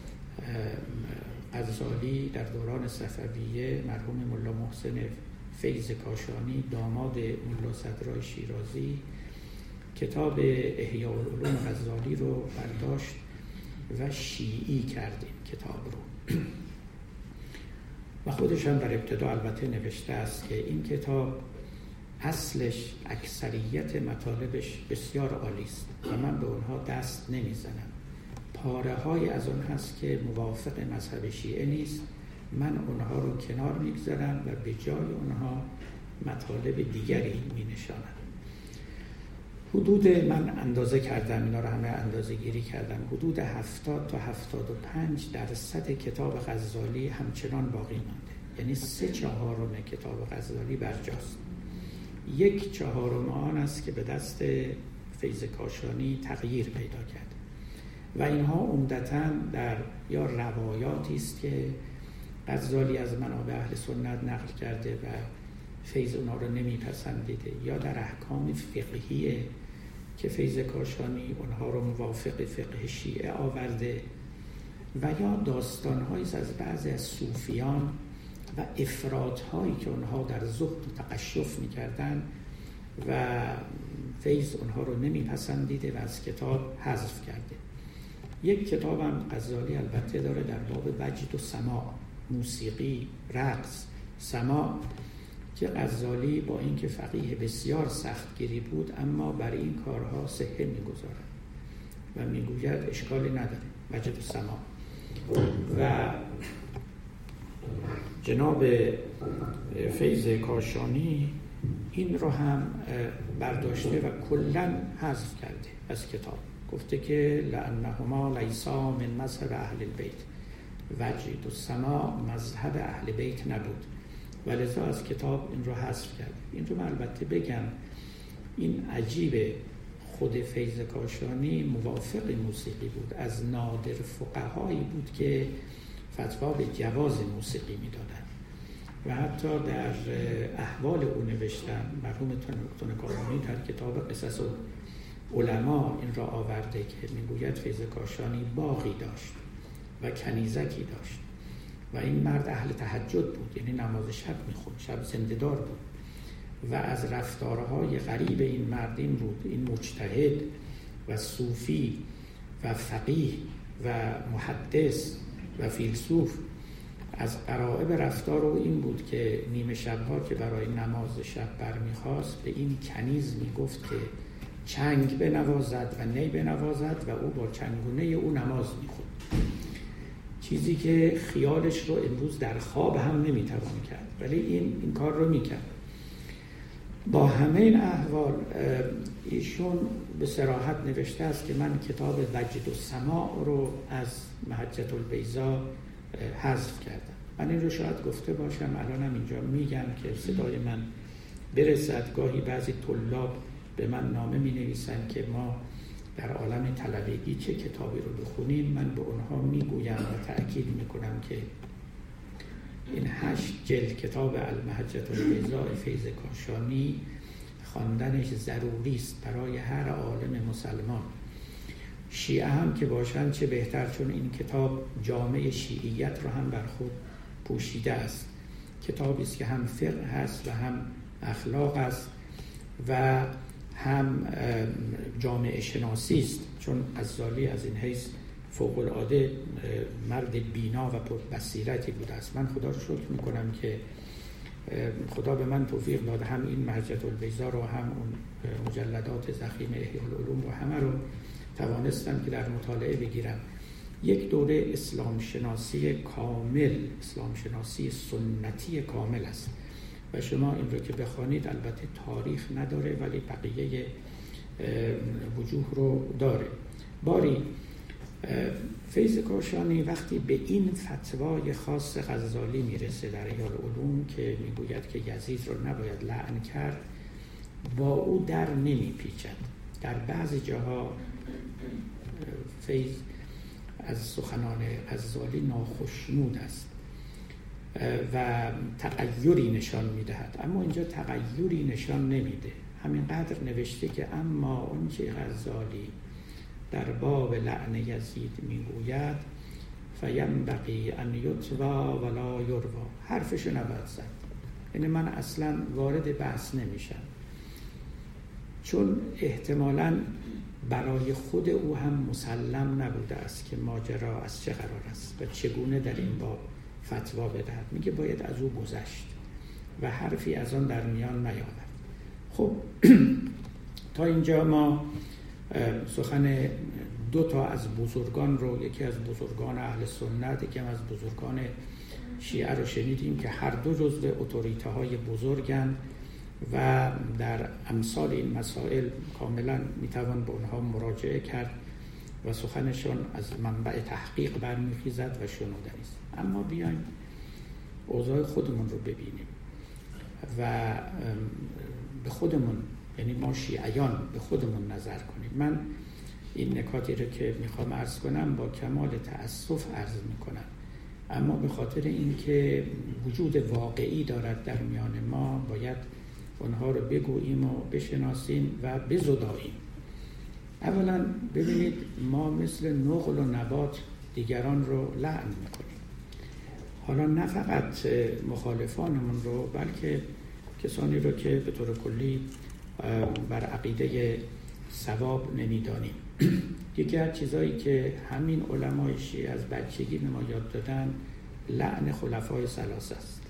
غزالی، در دوران صفویه، مرحوم ملا محسن فیض کاشانی داماد ملا صدرای شیرازی کتاب احیاء العلوم غزالی رو برداشت و شیعی کرد این کتاب رو و خودش هم در ابتدا البته نوشته است که این کتاب اصلش اکثریت مطالبش بسیار عالی است و من به اونها دست نمیزنم. پاره های از اون هست که موافق مذهب شیعه نیست، من اونها رو کنار میگذارم و به جای اونها مطالب دیگری می نشانم. حدود من اندازه کردم، اینا رو همه اندازه گیری کردم، حدود 70 تا 75% کتاب غزالی همچنان باقی مانده، یعنی 3/4 کتاب غزالی برجاست. 1/4 آن است که به دست فیض کاشانی تغییر پیدا کرد و اینها عمدتاً در یا روایاتی است که غزالی از منابع اهل سنت نقل کرده و فیض اونا رو نمیپسندیده، یا در احکام فقهیه که فیض کاشانی اونها رو موافق فقه شیعه آورده، و یا داستان‌هایی از بعضی از صوفیان و افراط‌هایی که اونها در زهد و تقشف می‌کردن و فیض اونها رو نمیپسندیده و از کتاب حذف کرده. یک کتاب هم غزالی البته داره در باب وجد و سماع، موسیقی، رقص، سماع، که غزالی با اینکه فقیه بسیار سختگیری بود اما برای این کارها صحه می‌گذارد و میگوید اشکالی نداره وجد و سماع. و جناب فیض کاشانی این رو هم برداشته و کلاً حذف کرده از کتاب، گفته که لأنهما لیسا من مذهب اهل البیت، وجد و سماع مذهب اهل بیت نبود و لذا از کتاب این رو حذف کرد. این رو من البته بگم این عجیبه، خود فیض کاشانی موافق موسیقی بود، از نادر فقهایی بود که فتوا به جواز موسیقی میدادن و حتی در احوال او نوشتن. مرحوم تنکارانی در کتاب قصص علما این را آورده که میگوید فیض کاشانی باغی داشت و کنیزکی داشت و این مرد اهل تهجد بود، یعنی نماز شب میخوند، شب زنده‌دار بود و از رفتارهای غریب این مرد این بود، این مجتهد و صوفی و فقیه و محدث و فیلسوف، از غرایب رفتار او این بود که نیمه شبها که برای نماز شب برمیخواست به این کنیز میگفت که چنگ بنوازد و نی بنوازد و او با چنگونه او نماز میخوند، چیزی که خیالش رو امروز در خواب هم نمیتوان کرد، ولی این کار رو میکرد. با همه این احوال ایشون به صراحت نوشته است که من کتاب وجد السماع رو از محجة البیضاء حذف کردم. من این رو شاید گفته باشم، الانم اینجا میگم که صدای من برسد. گاهی بعضی طلاب به من نامه می نویسن که ما در عالم طلبگی چه کتابی رو بخونیم. من به اونها میگویم و تأکید میکنم که این 8 جلد کتاب المحجة البیضاء فیض کاشانی خواندنش ضروری است برای هر عالم مسلمان. شیعه هم که باشن چه بهتر، چون این کتاب جامعه شیعیت رو هم بر خود پوشیده است. کتابی است که هم فقه هست و هم اخلاق است و هم جامعه شناسی است، چون غزالی از این حیث فوق العاده مرد بینا و پربصیرتی بوده است. من خدا رو شکر میکنم که خدا به من توفیق داده، هم این محجة البیضاء رو، هم اون مجلدات ضخیم احیاء العلوم رو، همه رو توانستم که در مطالعه بگیرم. یک دوره اسلام شناسی کامل، اسلام شناسی سنتی کامل است و شما این رو که بخوانید، البته تاریخ نداره ولی بقیه وجوه رو داره. باری فیض کاشانی وقتی به این فتوای خاص غزالی میرسه در احیاء العلوم که میگوید که یزید رو نباید لعن کرد، با او در نمیپیچد. در بعضی جاها فیض از سخنان غزالی ناخشنود است و تغییری نشان میدهد، اما اینجا تغییری نشان نمیده. همینقدر نوشته که اما اون چه غزالی در باب لعن یزید میگوید فینبغی ان یطوی ولا یروی، حرفشو نباید زد. یعنی من اصلا وارد بحث نمیشم، چون احتمالاً برای خود او هم مسلم نبوده است که ماجرا از چه قرار است و چگونه در این باب فتوا بدهد. میگه باید از او گذشت و حرفی از آن در میان نیاورد. خب تا اینجا ما سخن 2 تا از بزرگان رو، یکی از بزرگان اهل سنت، یکی از بزرگان شیعه رو شنیدیم که هر دو جزو اتوریته های بزرگن و در امثال این مسائل کاملا میتوان به اونها مراجعه کرد و سخنشون از منبع تحقیق برمیخیزد و شنودنی است. اما بیایم اوضاع خودمون رو ببینیم و به خودمون، یعنی ما شیعیان، به خودمون نظر کنیم. من این نکاتی رو که میخوام عرض کنم با کمال تأسف عرض میکنم، اما به خاطر اینکه وجود واقعی دارد در میان ما، باید اونها رو بگوییم و بشناسیم و بزداییم. اولا ببینید، ما مثل نقل و نبات دیگران رو لعن میکنیم. حالا نه فقط مخالفانمون رو، بلکه کسانی رو که به طور کلی بر عقیده صواب نمیدانیم. یکی از چیزایی که همین علمای شیعه از بچگی به ما یاد دادن، لعن خلفای ثلاثه است.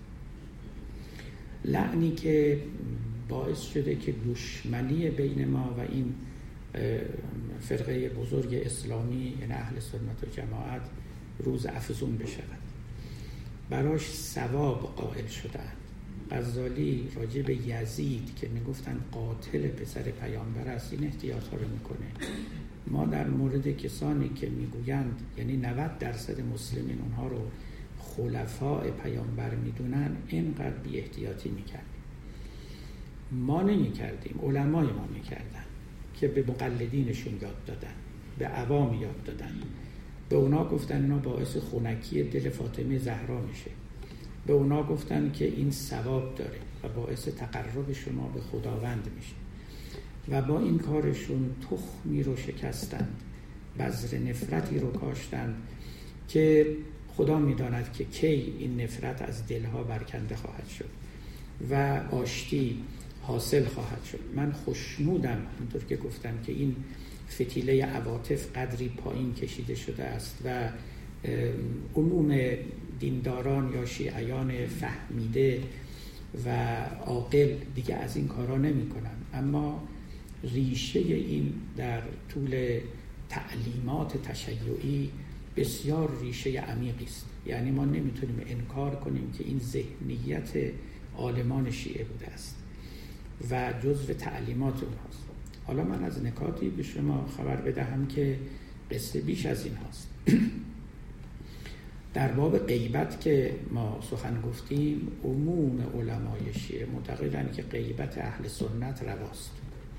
لعنی که باعث شده که دشمنی بین ما و این فرقه بزرگ اسلامی، یعنی اهل سنت و جماعت، روز افزون بشود. براش ثواب قائل شدن. غزالی راجع به یزید که میگفتن قاتل پسر پیامبر است، این احتیاط ها رو میکنه. ما در مورد کسانی که میگویند، یعنی 90% مسلمین اونها رو خلفاء پیامبر میدونن، اینقدر بی احتیاطی میکردیم. ما نمیکردیم، علمای ما میکردن که به مقلدینشون یاد دادن، به عوام یاد دادن. به اونا گفتن اینا باعث خنکی دل فاطمه زهرا میشه، به اونا گفتن که این ثواب داره و باعث تقرب شما به خداوند میشه و با این کارشون تخمی رو شکستند، بذر نفرتی رو کاشتند که خدا میداند که کی این نفرت از دلها برکنده خواهد شد و آشتی حاصل خواهد شد. من خوشنودم همونطور که گفتم که این فتیله عواطف قدری پایین کشیده شده است و عموم دینداران یا شیعیان فهمیده و عاقل دیگه از این کارا نمی کنن. اما ریشه این در طول تعلیمات تشیعی بسیار ریشه عمیقی است. یعنی ما نمیتونیم انکار کنیم که این ذهنیت عالمان شیعه بوده است و جزو تعلیمات اونهاست. حالا من از نکاتی به شما خبر بدهم که قصه بیش از این هاست. در باب غیبت که ما سخن گفتیم، عموم علمای شیعه معتقدند که غیبت اهل سنت رواست.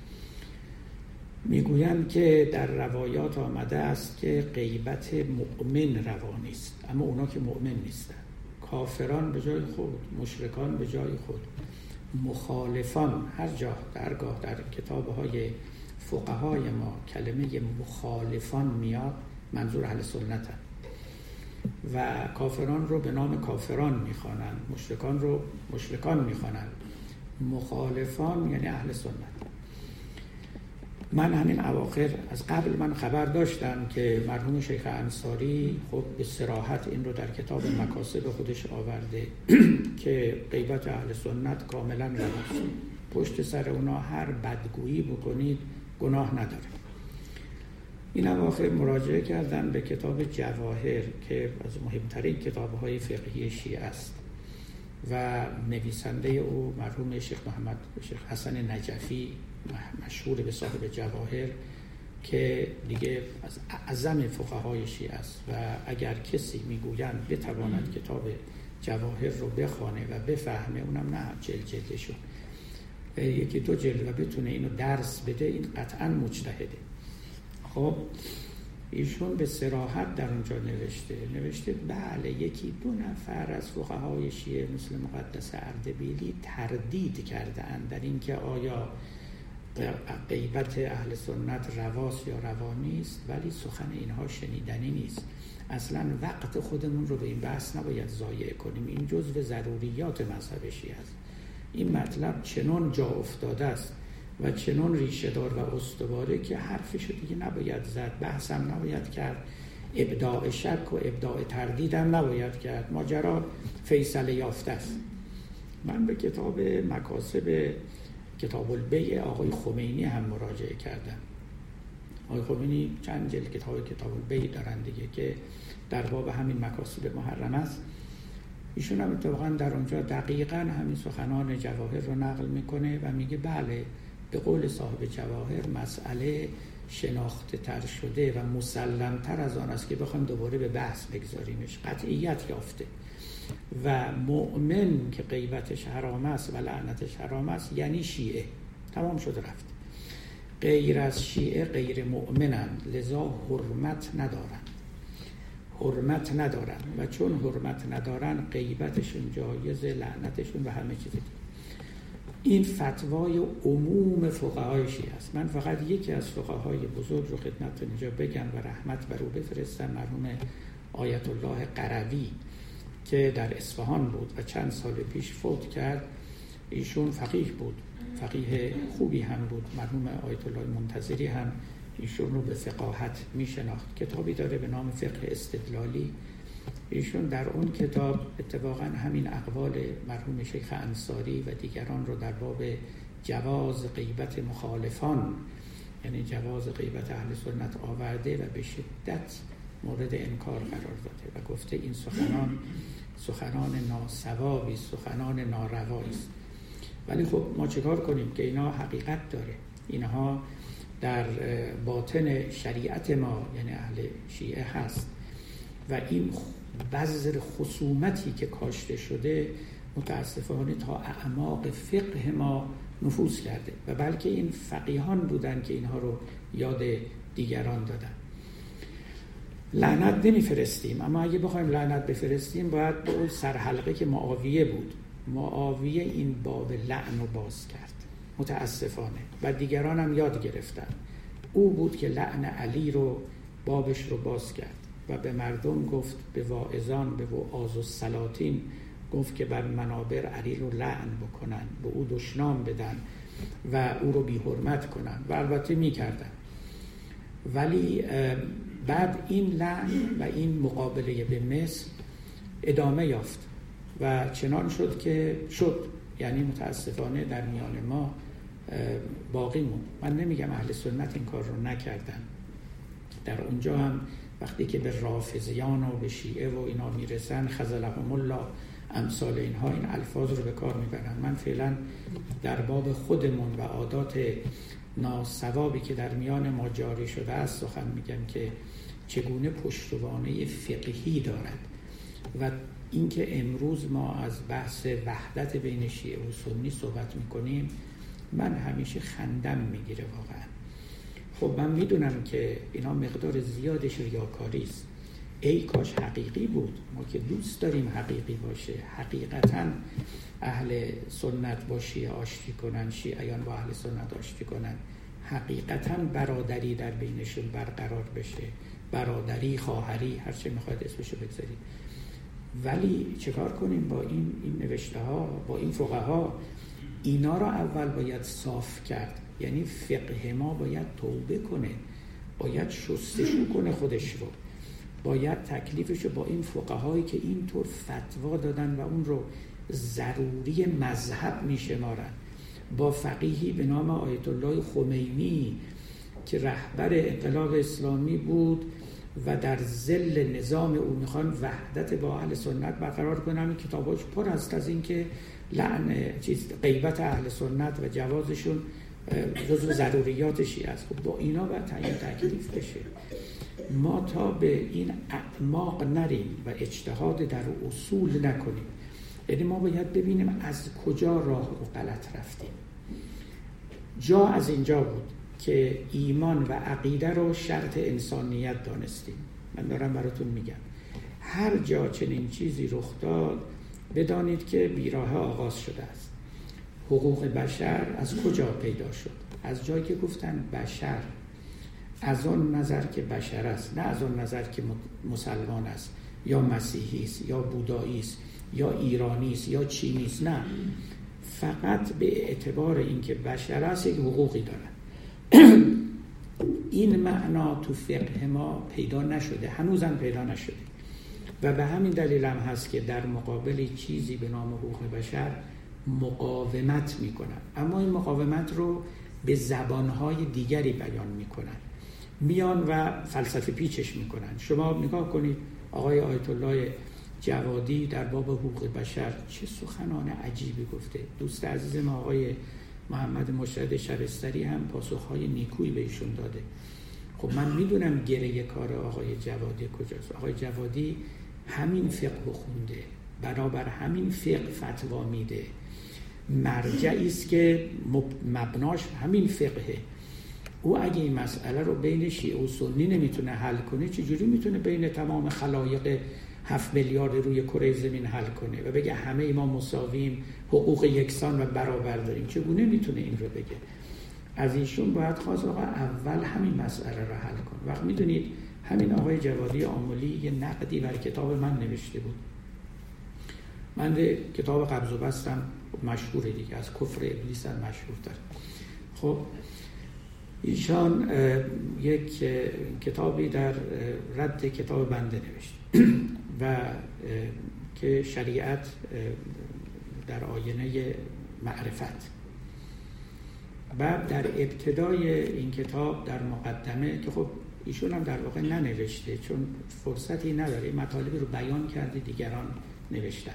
میگویند که در روایات آمده است که غیبت مؤمن روا نیست، اما اونا که مؤمن نیستن، کافران به جای خود، مشرکان به جای خود، مخالفان، هر جا درگاه در کتاب‌های فقهای ما کلمه مخالفان میاد منظور اهل سنت هست و کافران رو به نام کافران میخوانند، مشرکان رو مشرکان میخوانند، مخالفان یعنی اهل سنت. من همین اواخر از قبل من خبر داشتم که مرحوم شیخ انصاری خب به صراحت این رو در کتاب مکاسب خودش آورده که غیبت اهل سنت کاملا رواست، پشت سر اونا هر بدگویی بکنید گناه نداره. این اواخر مراجعه کردن به کتاب جواهر که از مهمترین کتاب‌های فقهی شیعه است و نویسنده او مرحوم شیخ حسن نجفی مشهور به صاحب جواهر که دیگه از اعظم فقهای شیعه است و اگر کسی میگویند بتواند کتاب جواهر رو بخوانه و بفهمه، اونم نه جلدشو، یکی دو جلد و بتونه اینو درس بده، این قطعا مجتهده. خب ایشون به صراحت در اونجا نوشته بله یکی دو نفر از فقهای شیعه مثل مقدس اردبیلی تردید کردند در این که آیا غیبت اهل سنت رواست یا روا نیست، ولی سخن اینها شنیدنی نیست. اصلا وقت خودمون رو به این بحث نباید ضایع کنیم، این جزو ضروریات مذهب شیعه است. این مطلب چنان جا افتاده است و چنان ریشه دار و استواره که حرفش دیگه نباید زد، بحثم نباید کرد، ابداع شک و ابداع تردیدم نباید کرد، ماجرا فیصله یافته است. من به کتاب مکاسب کتاب البیع آقای خمینی هم مراجعه کردم. آقای خمینی چند جلد کتاب البیع دارن دیگه که در باب همین مکاسب محرم است. ایشون هم اتفاقا در اونجا دقیقاً همین سخنان جواهر رو نقل میکنه و میگه بله به قول صاحب جواهر مسئله شناخته تر شده و مسلم تر از آن است که بخوایم دوباره به بحث بگذاریمش، قطعیت یافته و مؤمن که غیبتش حرام است و لعنتش حرام است یعنی شیعه، تمام شده رفت. غیر از شیعه غیر مؤمنند، لذا حرمت ندارن و چون حرمت ندارن غیبتشون جایزه، لعنتشون و همه چیز دیگه. این فتوای عموم فقهای شیعه است. من فقط یکی از فقهای بزرگ رو خدمتتون اینجا بگم و رحمت بر او بفرستم، مرحوم آیت الله قروی که در اصفهان بود و چند سال پیش فوت کرد. ایشون فقیه بود، فقیه خوبی هم بود. مرحوم آیت الله منتظری هم ایشون رو به فقاهت می شناخت. کتابی داره به نام فقه استدلالی. ایشون در اون کتاب اتفاقا همین اقوال مرحوم شیخ انصاری و دیگران رو در باب جواز غیبت مخالفان، یعنی جواز غیبت اهل سنت آورده و به شدت مورد انکار قرار داده و گفته این سخنان ناصوابی، سخنان ناروایی است. ولی خب ما چیکار کنیم که اینا حقیقت داره، اینها در باطن شریعت ما یعنی اهل شیعه هست و این بذر خصومتی که کاشته شده متاسفانه تا اعماق فقه ما نفوذ کرده و بلکه این فقیهان بودن که اینها رو یاد دیگران دادن. لعنت نمیفرستیم، اما اگه بخوایم لعنت بفرستیم باید به اون سرحلقه که معاویه بود. معاویه این باب لعن رو باز کرد متاسفانه، و دیگران هم یاد گرفتن. او بود که لعن علی رو بابش رو باز کرد و به مردم گفت، به واعظان، به وعاظ السلاطین گفت که بر منابر علی رو لعن بکنن، به او دشنام بدن و او رو بی حرمت کنن، و البته می کردن. ولی بعد این لعن و این مقابله به مصر ادامه یافت و چنان شد که شد، یعنی متاسفانه در میان ما باقی موند. من نمیگم اهل سنت این کار رو نکردن، در اونجا هم وقتی که به رافضیان و به شیعه و اینا میرسن، خذلهم الله، امثال اینها این الفاظ رو به کار میبرن. من فعلا در باب خودمون و عادات ناصوابی که در میان ما جاری شده است سخن میگم که چگونه پشتوانه فقهی دارد، و اینکه امروز ما از بحث وحدت بین شیعه و سنی صحبت میکنیم من همیشه خندم میگیره واقعا. خب من میدونم که اینا مقدار زیادش ریاکاری است. ای کاش حقیقی بود، ما که دوست داریم حقیقی باشه، حقیقتا اهل سنت با شیعه آشتی کنن، شیعیان با اهل سنت آشتی کنن، حقیقتا برادری در بینشون برقرار بشه، برادری، خواهری، هر چه میخواید اسمشو بگذارید. ولی چکار کنیم با این نوشته ها، با این فقها؟ اینا را اول باید صاف کرد، یعنی فقه ما باید توبه کنه، باید شستشو کنه خودش رو، باید تکلیفش رو با این فقهایی که اینطور فتوا دادن و اون رو ضروری مذهب میشمارن، با فقیهی به نام آیت الله خمینی که رهبر انقلاب اسلامی بود و در ظل نظام او میخوان وحدت با اهل سنت برقرار کنن. کتاباش پر است از این که لعن غیبت اهل سنت و جوازشون جزو ضروریات شیعه است. خب با اینا باید تعیین تکلیف بشه. ما تا به این اعماق نریم و اجتهاد در اصول نکنیم، یعنی ما باید ببینیم از کجا راه رو غلط رفتیم. جا از اینجا بود که ایمان و عقیده رو شرط انسانیت دانستیم. من دارم براتون میگم هر جا چنین چیزی رخ داد بدانید که بیراه آغاز شده است. حقوق بشر از کجا پیدا شد؟ از جایی که گفتن بشر، از آن نظر که بشر است، نه از آن نظر که مسلمان است یا مسیحی است یا بودایی است یا ایرانی است یا چینی است، نه، فقط به اعتبار اینکه بشر است یک حقوقی دارن. این معنا تو فقه ما پیدا نشده، هنوزم پیدا نشده، و به همین دلیل هم هست که در مقابل چیزی به نام حقوق بشر مقاومت میکنن، اما این مقاومت رو به زبانهای دیگری بیان میکنن، میان و فلسفه پیچش میکنن. شما نگاه کنید آقای آیت الله جوادی در باب حقوق بشر چه سخنان عجیبی گفته. دوست عزیز ما آقای محمد مشهد شبستری هم پاسخهای نیکویی به ایشون داده. خب من میدونم گره کار آقای جوادی کجاست. آقای جوادی همین فقه خونده، برابر همین فقه فتوا میده، مرجعی است که مبناش همین فقهه. او اگه این مسئله رو بین شیعه و سنی نمیتونه حل کنه، چجوری میتونه بین تمام خلایق 7 میلیارد روی کره زمین حل کنه و بگه همه ما مساویم، حقوق یکسان و برابر داریم؟ چگونه میتونه این رو بگه؟ از ایشون باید خواست آقا اول همین مسئله رو حل کن. وقت میدونید همین آقای جوادی آملی یه نقدی بر کتاب من نوشته بود. من کتاب قبض و بستم مشهوره دیگه، از کفر ابلیس هم مشهورتر. خب ایشان یک کتابی در رد کتاب بنده نوشت و که شریعت در آینه معرفت. بعد در ابتدای این کتاب در مقدمه، که خب ایشون هم در واقع ننوشته چون فرصتی نداره، مطالب رو بیان کرده دیگران نوشتن.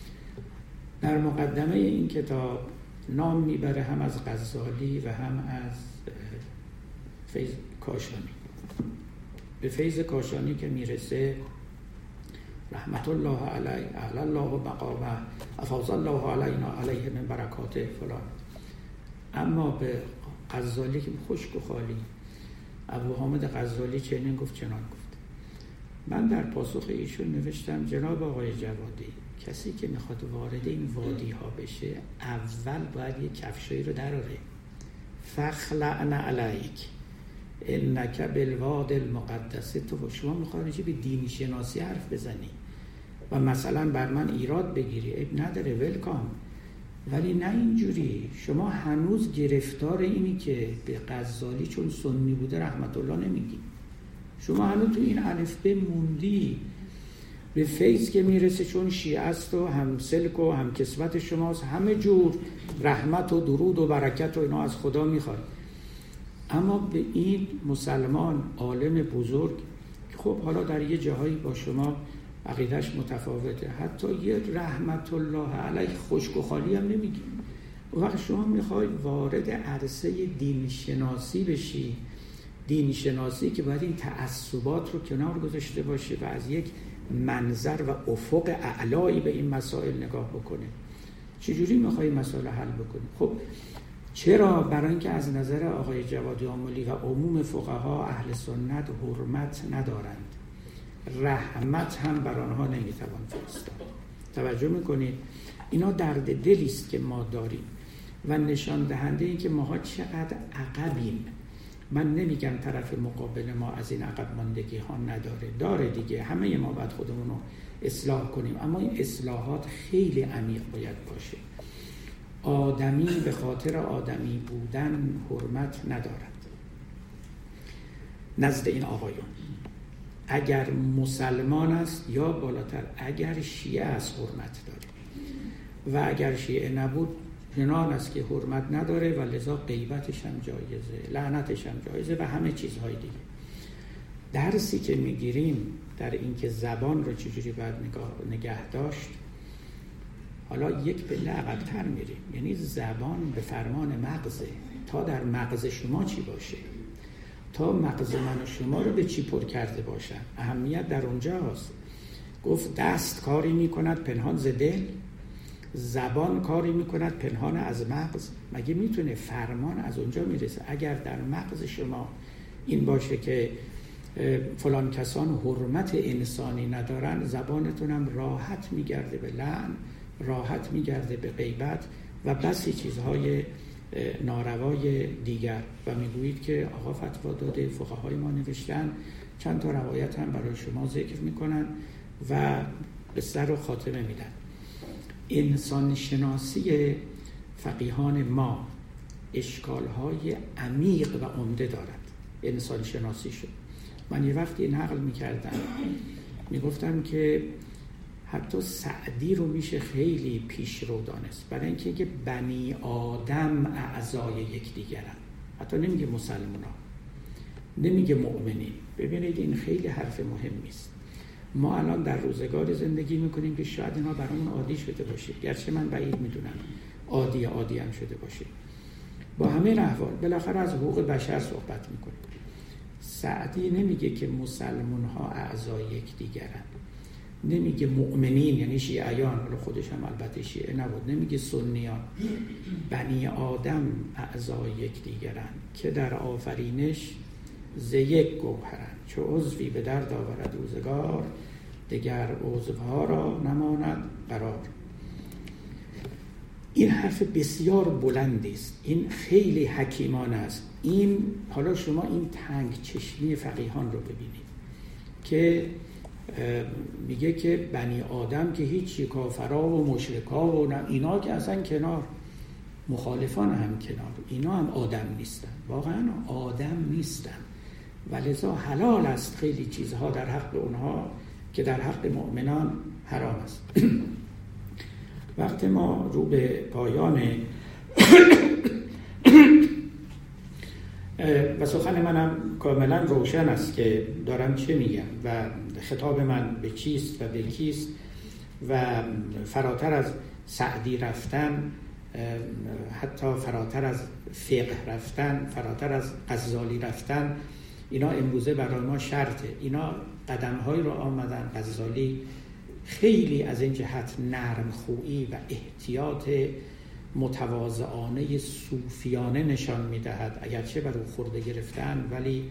در مقدمه این کتاب نام میبره هم از غزالی و هم از فیض کاشانی. به فیض کاشانی که میرسه رحمت الله علیه، اعلی الله بقامه، افاض الله علینا علیه من برکاته فلان. اما به غزالی که خشک و خالی، ابو حامد غزالی چنین گفت چنان گفت. من در پاسخ ایشون نوشتم جناب آقای جوادی، کسی که میخواد وارد این وادی ها بشه اول باید یک کفشایی رو دراره. فخلعن علیک انک بالواد المقدس. تو شما میخواد چه به دینی شناسی حرف بزنی و مثلا بر من ایراد بگیری، عیب نداره، ولکام. ولی نه اینجوری. شما هنوز گرفتار اینی که به غزالی چون سنی بوده رحمت الله نمیگی. شما هنوز تو این الفبه موندی. به فیض که میرسه چون شیعه است و هم سلک و هم کسوت شماست، همه جور رحمت و درود و برکت و اینا از خدا میخواد. اما به این مسلمان عالم بزرگ خب حالا در یه جاهایی با شما عقیدش متفاوته، حتی یه رحمت الله علیه خشک و خالی هم نمیگی. وقت شما میخوای وارد عرصه دین شناسی بشی، دین شناسی که باید این تعصبات رو کنار گذاشته باشه و از یک منظر و افق اعلایی به این مسائل نگاه بکنه. چجوری میخوای مسائل حل بکنی؟ خب چرا؟ برای اینکه از نظر آقای جوادی آملی و عموم فقها اهل سنت حرمت ندارند، رحمت هم بر آنها نمیتوان فرستاد. توجه میکنید؟ اینا درد دلی است که ما داریم و نشان دهنده این که ماها چقدر عقبیم. من نمیگم طرف مقابل ما از این عقب ماندگی ها نداره، داره دیگه، همه ما باید خودمون رو اصلاح کنیم، اما این اصلاحات خیلی عمیق باید باشه. آدمی به خاطر آدمی بودن حرمت ندارد نزد این آقایون. اگر مسلمان است یا بالاتر اگر شیعه است حرمت داره و اگر شیعه نبود چنان است که حرمت نداره و لذا غیبتش هم جایزه، لعنتش هم جایزه و همه چیزهای دیگه. درسی که میگیریم در این که زبان رو چجوری باید نگه داشت، حالا یک پله عقب‌تر میریم، یعنی زبان به فرمان مغزه. تا در مغز شما چی باشه، تا مغز من و شما رو به چی پر کرده باشن، اهمیت در اونجاست. گفت دست کاری میکند پنهان ز دل، زبان کاری میکند پنهان از مغز. مگه میتونه فرمان از اونجا میرسه؟ اگر در مغز شما این باشه که فلان کسان حرمت انسانی ندارن، زبانتونم راحت میگرده به لعن، راحت میگرده به غیبت و بسی چیزهای ناروای دیگر. و میگویید که آقا فتوا داده، فقهای ما نوشتن، چند تا روایت هم برای شما ذکر میکنن و به سر و خاتمه میدن. انسان شناسی فقیهان ما اشکالهای عمیق و عمده دارد. انسان شناسی شد. من یه وقتی نقل میکردم، میگفتم که حتی سعدی رو میشه خیلی پیشرو دانست، برای اینکه بنی آدم اعضای یکدیگرن. حتی نمیگه مسلمان ها، نمیگه مؤمنین. ببینید این خیلی حرف مهمی است. ما الان در روزگاری زندگی میکنیم که شاید اینا برامون عادی شده باشه، گرچه من بعید میدونم عادی هم شده باشه. با همه احوال بالاخره از حقوق بشر صحبت میکنیم. سعدی نمیگه که مسلمان ها اعضای یکدیگرن، نمیگه مؤمنین یعنی شیعیان، حالا خودش هم البته شیعه نبود، نمیگه سنیان. بنی آدم اعضای یکدیگرن که در آفرینش ز یک گوهرن، چو عضوی به درد آورد روزگار، دگر عضوها را نماند قرار. این حرف بسیار بلندی است، این خیلی حکیمانه است. این حالا شما این تنگ چشمی فقیهان رو ببینید که میگه که بنی آدم که هیچی، کافرها و مشرکا و اینا که اصلا کنار، مخالفان هم کنار، اینا هم آدم نیستن، واقعا آدم نیستن و لذا حلال است خیلی چیزها در حق اونها که در حق مؤمنان حرام است. وقت ما رو به پایان و سخن منم کاملا روشن است که دارم چه میگم و خطاب من به چیست و به کیست و فراتر از سعدی رفتن، حتی فراتر از فقه رفتن، فراتر از غزالی رفتن، اینا امروزه برای ما شرطه. اینا قدم‌هایی رو آمدن. غزالی خیلی از این جهت نرم خویی و احتیاط متواضعانه صوفیانه نشان میدهد، اگرچه بر او خورده گرفتن ولی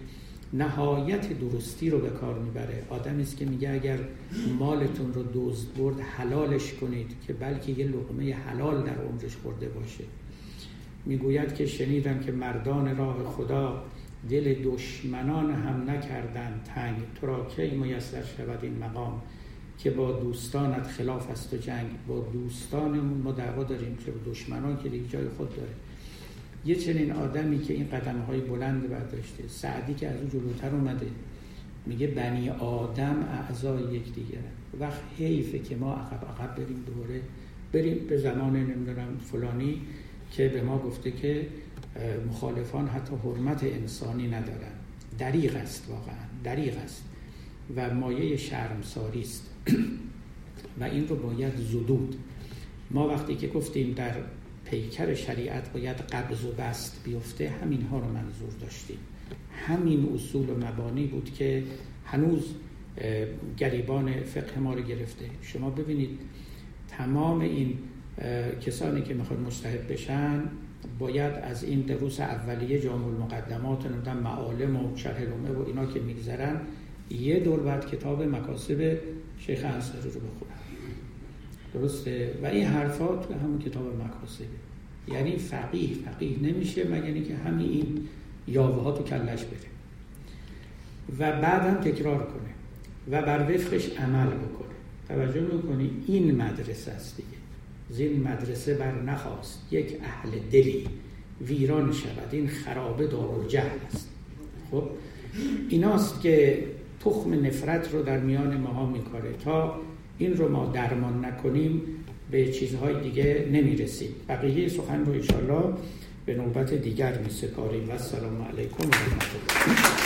نهایت درستی رو به کار میبره. آدمی است که میگه اگر مالتون رو دزد برد حلالش کنید که بلکه یه لقمه حلال در عمرش خورده باشه. میگوید که شنیدم که مردان راه خدا دل دشمنان هم نکردند تنگ، تو را کی میسر شود این مقام که با دوستانت خلاف است و جنگ. با دوستانمون ما دعوا داریم، چه با دشمنان که دیگه جای خود داره. یه چنین آدمی که این قدم‌های بلند برداشته. سعدی که از اون جلوتر اومده میگه بنی آدم اعضای یکدیگرن. وقت حیفه که ما عقب بریم، دوباره بریم به زمان نمیدونم فلانی که به ما گفته که مخالفان حتی حرمت انسانی ندارن. دریغ است، واقعا دریغ است و مایه شرمساری است و این رو باید زدود. ما وقتی که گفتیم در پیکر شریعت باید قبض و بسط بیفته، همین ها رو منظور داشتیم. همین اصول و مبانی بود که هنوز گریبان فقه ما رو گرفته. شما ببینید تمام این کسانی که میخواد مجتهد بشن باید از این دروس اولیه جامع المقدمات و معالم و شرح لومه و اینا که میگذرن یه دور بعد کتاب مکاسب شیخ انصاری رو بخونن. درسته؟ و این حرفات تو همون کتاب مکاسبه. یعنی فقیه نمیشه مگر اینکه همین این یاوه ها تو کلش بره و بعد هم تکرار کنه و بر وفقش عمل بکنه. توجه میکنی این مدرسه است دیگه. زین مدرسه بر نخواست یک اهل دلی ویران شود، این خرابه دارالجهل است. خب ایناست که تخم نفرت رو در میان ماها میکاره. تا این رو ما درمان نکنیم به چیزهای دیگه نمیرسیم. بقیه سخن رو انشاءالله به نوبت دیگر میسپاریم و السلام علیکم و رحمت الله.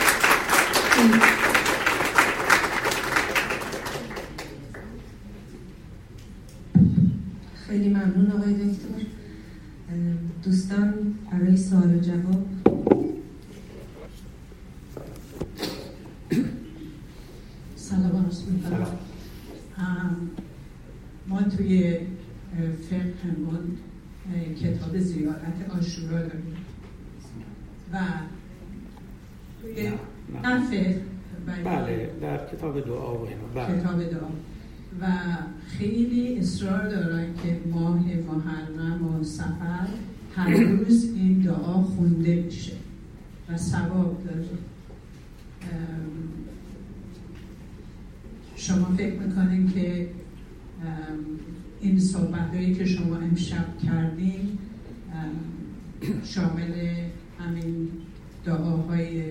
خیلی ممنون آقای دکتر. دوستان برای سوال و جواب. سلام عرض می‌کنم. ما توی فقهمون کتاب زیارت عاشورا داریم و توی فقه بله در کتاب دعا و اینا کتاب دعا و خیلی اصرار دارن که ماه محرم و سفر هر روز این دعا خونده میشه و ثواب داره. شما فکر میکنین که این صحبت‌هایی که شما امشب کردین شامل همین دعاهای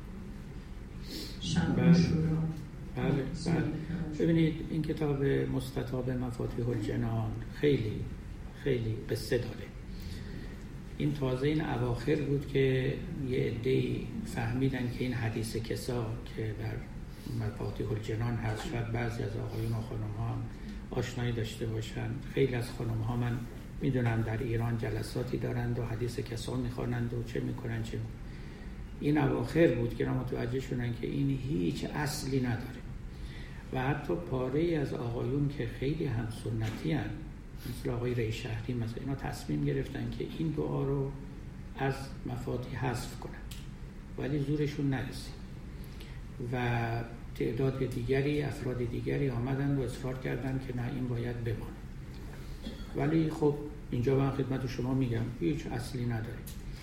شب عاشورا؟ بله. ببینید این کتاب مستطاب مفاتیح الجنان خیلی خیلی قصه داره. این تازه این اواخر بود که یه عده‌ای فهمیدن که این حدیث کسا که در مفاتیح الجنان هست، شاید بعضی از آقایون و خانم‌ها هم آشنایی داشته باشن. خیلی از خانم‌ها من میدونم در ایران جلساتی دارند و حدیث کسا میخوانند و چه میکنن چه میکنن. این اواخر بود که متوجه شدن که این هیچ اصلی نداره و حتی پاره از آقایون که خیلی هم سنتی هستند مثل آقای ریشهری مثلا اینا تصمیم گرفتن که این دعا رو از مفاتیح حذف کنن ولی زورشون نرسید و تعداد دیگری افراد دیگری آمدن و اصرار کردن که نه این باید بمانه. ولی خب اینجا من خدمت شما میگم هیچ اصلی نداره.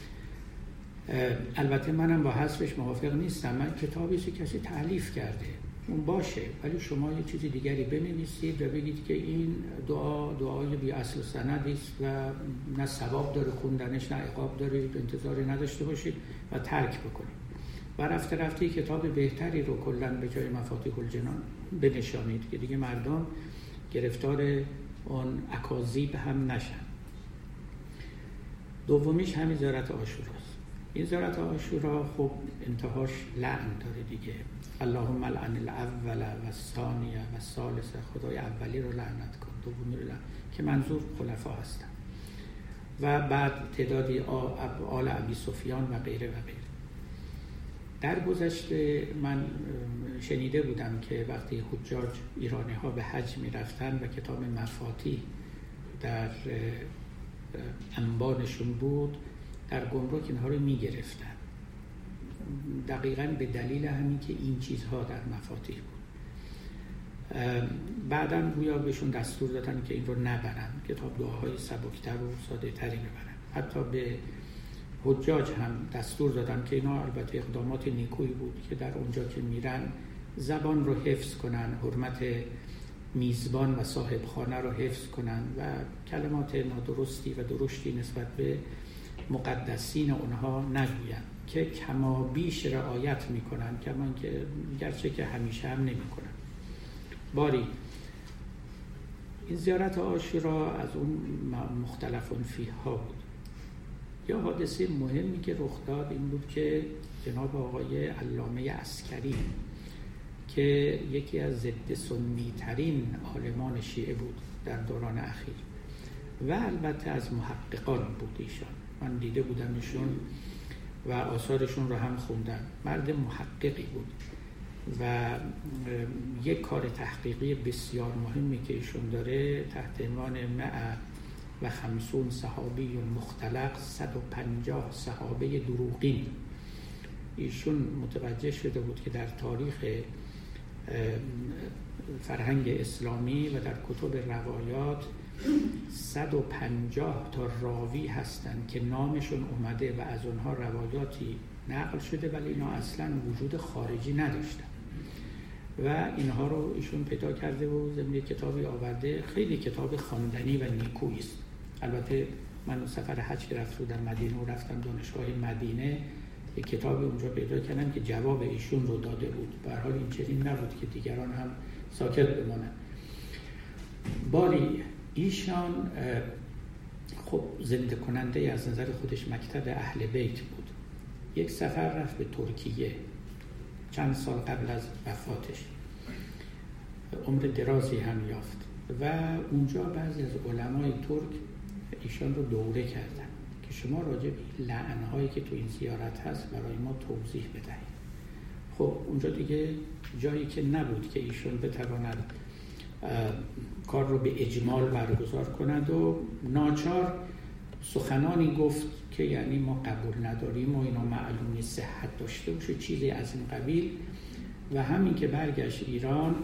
البته منم با حذفش موافق نیستم. من کتابی که کسی تألیف کرده اون باشه ولی شما یه چیزی دیگری بنویسید و بگید که این دعای بی اصل و سندی است و نه ثواب داره خوندنش نه عقاب داره، انتظاری نداشته باشید و ترک بکنید و رفته کتاب بهتری رو کلاً به جای مفاتیح الجنان بنشانید که دیگه مردم گرفتار اون اکاذیب هم نشن. دومیش همین زیارت عاشوراست. این زیارت عاشورا خب انتهاش لعن داره دیگه. اللهم لعن الاول و الثانیه و الثالثه، خدای اولی رو لعنت کن، دومی رو لعنت، که منظور خلفا هستن و بعد تعدادی آل ابی سفیان و غیره و غیره. در گذشته من شنیده بودم که وقتی حجاج ایرانی ها به حج می رفتن و کتاب مفاتیح در انبارشون بود در گمرک اینها رو می گرفتن دقیقاً به دلیل همین که این چیزها در مفاتیح بود. بعداً گویا بهشون دستور دادن که این رو نبرن، کتاب دعاهای سبکتر و ساده تری ببرن. حتی به حجاج هم دستور دادن که اینا البته اقدامات نیکویی بود که در اونجا که میرن زبان رو حفظ کنن، حرمت میزبان و صاحب خانه رو حفظ کنن و کلمات نادرستی و درشتی نسبت به مقدسین اونها نگوین، که کما بیش رعایت میکنن، کما که گرچه که همیشه هم نمیکنن. باری این زیارت عاشورا از اون مختلفون فیها بود. یا حادثه مهمی که رخ داد این بود که جناب آقای علامه عسکری که یکی از ضد سنی ترین عالمان شیعه بود در دوران اخیر و البته از محققان بود ایشان، من دیده بودمشون و آثارشون رو هم خوندم، مرد محققی بود و یک کار تحقیقی بسیار مهمی که ایشون داره تحت عنوان 150 صحابی مختلق، 150 صحابه دروغین. ایشون متوجه شده بود که در تاریخ فرهنگ اسلامی و در کتب روایات 150 تا راوی هستند که نامشون اومده و از اونها روایاتی نقل شده ولی اینا اصلا وجود خارجی نداشتن و اینها رو ایشون پیدا کرده و ضمن کتابی آورده. خیلی کتاب خواندنی و نیکویی است. البته من سفر حج که رفت بودم مدینه و رفتم دانشگاه مدینه، یک کتاب اونجا پیدا کردم که جواب ایشون رو داده بود. به هر حال این چنین نبود که دیگران هم ساکت بمانند. باری ایشان خب زنده کننده از نظر خودش مکتب اهل بیت بود. یک سفر رفت به ترکیه چند سال قبل از وفاتش، عمر درازی هم یافت و اونجا بعضی از علمای ترک ایشان رو دوره کردن که شما راجع به لعنهایی که تو این زیارت هست برای ما توضیح بدهید. خب اونجا دیگه جایی که نبود که ایشون بتواند کار رو به اجمال برگزار کند و ناچار سخنانی گفت که یعنی ما قبول نداریم و اینا معلومی صحت داشته باشه، چیزی از این قبیل. و همین که برگشت ایران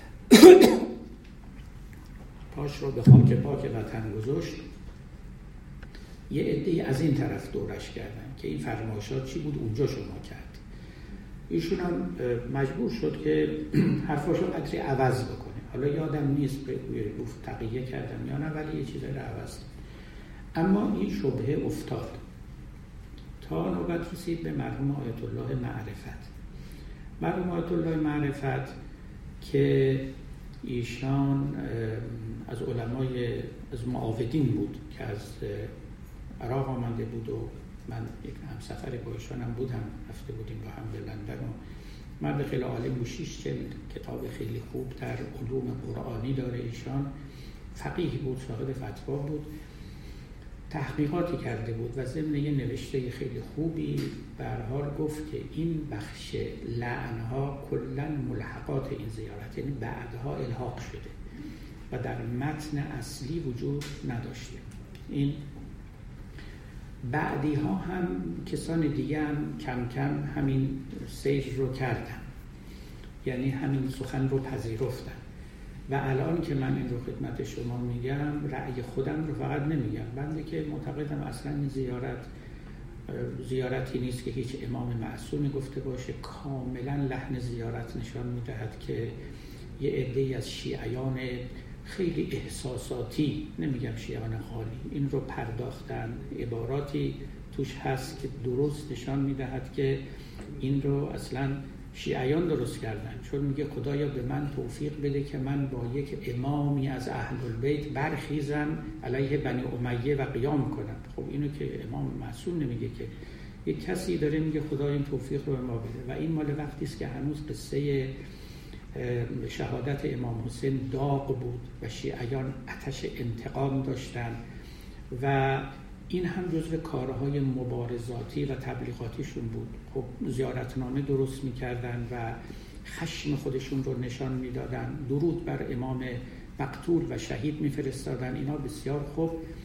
پاش رو به خاک پاک وطن گذاشت، یه عده‌ای از این طرف دورش کردن که این فرمایشات چی بود اونجا شما کرد. ایشون هم مجبور شد که حرفاشو قدری عوض بکنه. حالا یادم نیست به گفت تقیه کردم یا نه، ولی یه چیزایی رو عوض کرد. اما این شبهه افتاد تا نوبت رسید به مرحوم آیت الله معرفت. مرحوم آیت الله معرفت که ایشان از علمای از معاودین بود که از عراق آمده بود و من یک همسفر با ایشان هم بودم، رفته بودیم با هم به لندن و مرد خیلی عالم بود، 6 جلد کتاب خیلی خوب در علوم قرآنی داره. ایشان فقیه بود، صاحب فتوا بود، تحقیقاتی کرده بود و ضمن یه نوشته خیلی خوبی به هر حال گفت که این بخش لعنها کلاً ملحقات این زیارت، یعنی بعدها الحاق شده و در متن اصلی وجود نداشته. این بعدی ها هم کسان دیگه هم کم کم همین سیر رو کردن، یعنی همین سخن رو پذیرفتن و الان که من این رو خدمت شما میگم رأی خودم رو فقط نمیگم، بنده که معتقدم اصلا این زیارتی نیست که هیچ امام معصومی گفته باشه. کاملا لحن زیارت نشان میدهد که یه عده‌ای از شیعیان خیلی احساساتی، نمیگم شیعیان خالی، این رو پرداختن. عباراتی توش هست که درست نشان میدهد که این رو اصلا شیعیان درست کردن، چون میگه خدایا به من توفیق بده که من با یک امامی از اهل البیت برخیزم علیه بنی امیه و قیام کنم. خب اینو که امام معصوم نمیگه که، یک کسی داره میگه خدا این توفیق رو به ما بده. و این مال وقتی است که هنوز قصه شهادت امام حسین داغ بود و شیعیان آتش انتقام داشتن و این هم جزو کارهای مبارزاتی و تبلیغاتیشون بود. خب زیارتنامه درست میکردن و خشم خودشون رو نشان میدادن، درود بر امام مقتول و شهید میفرستادن. اینا بسیار خوب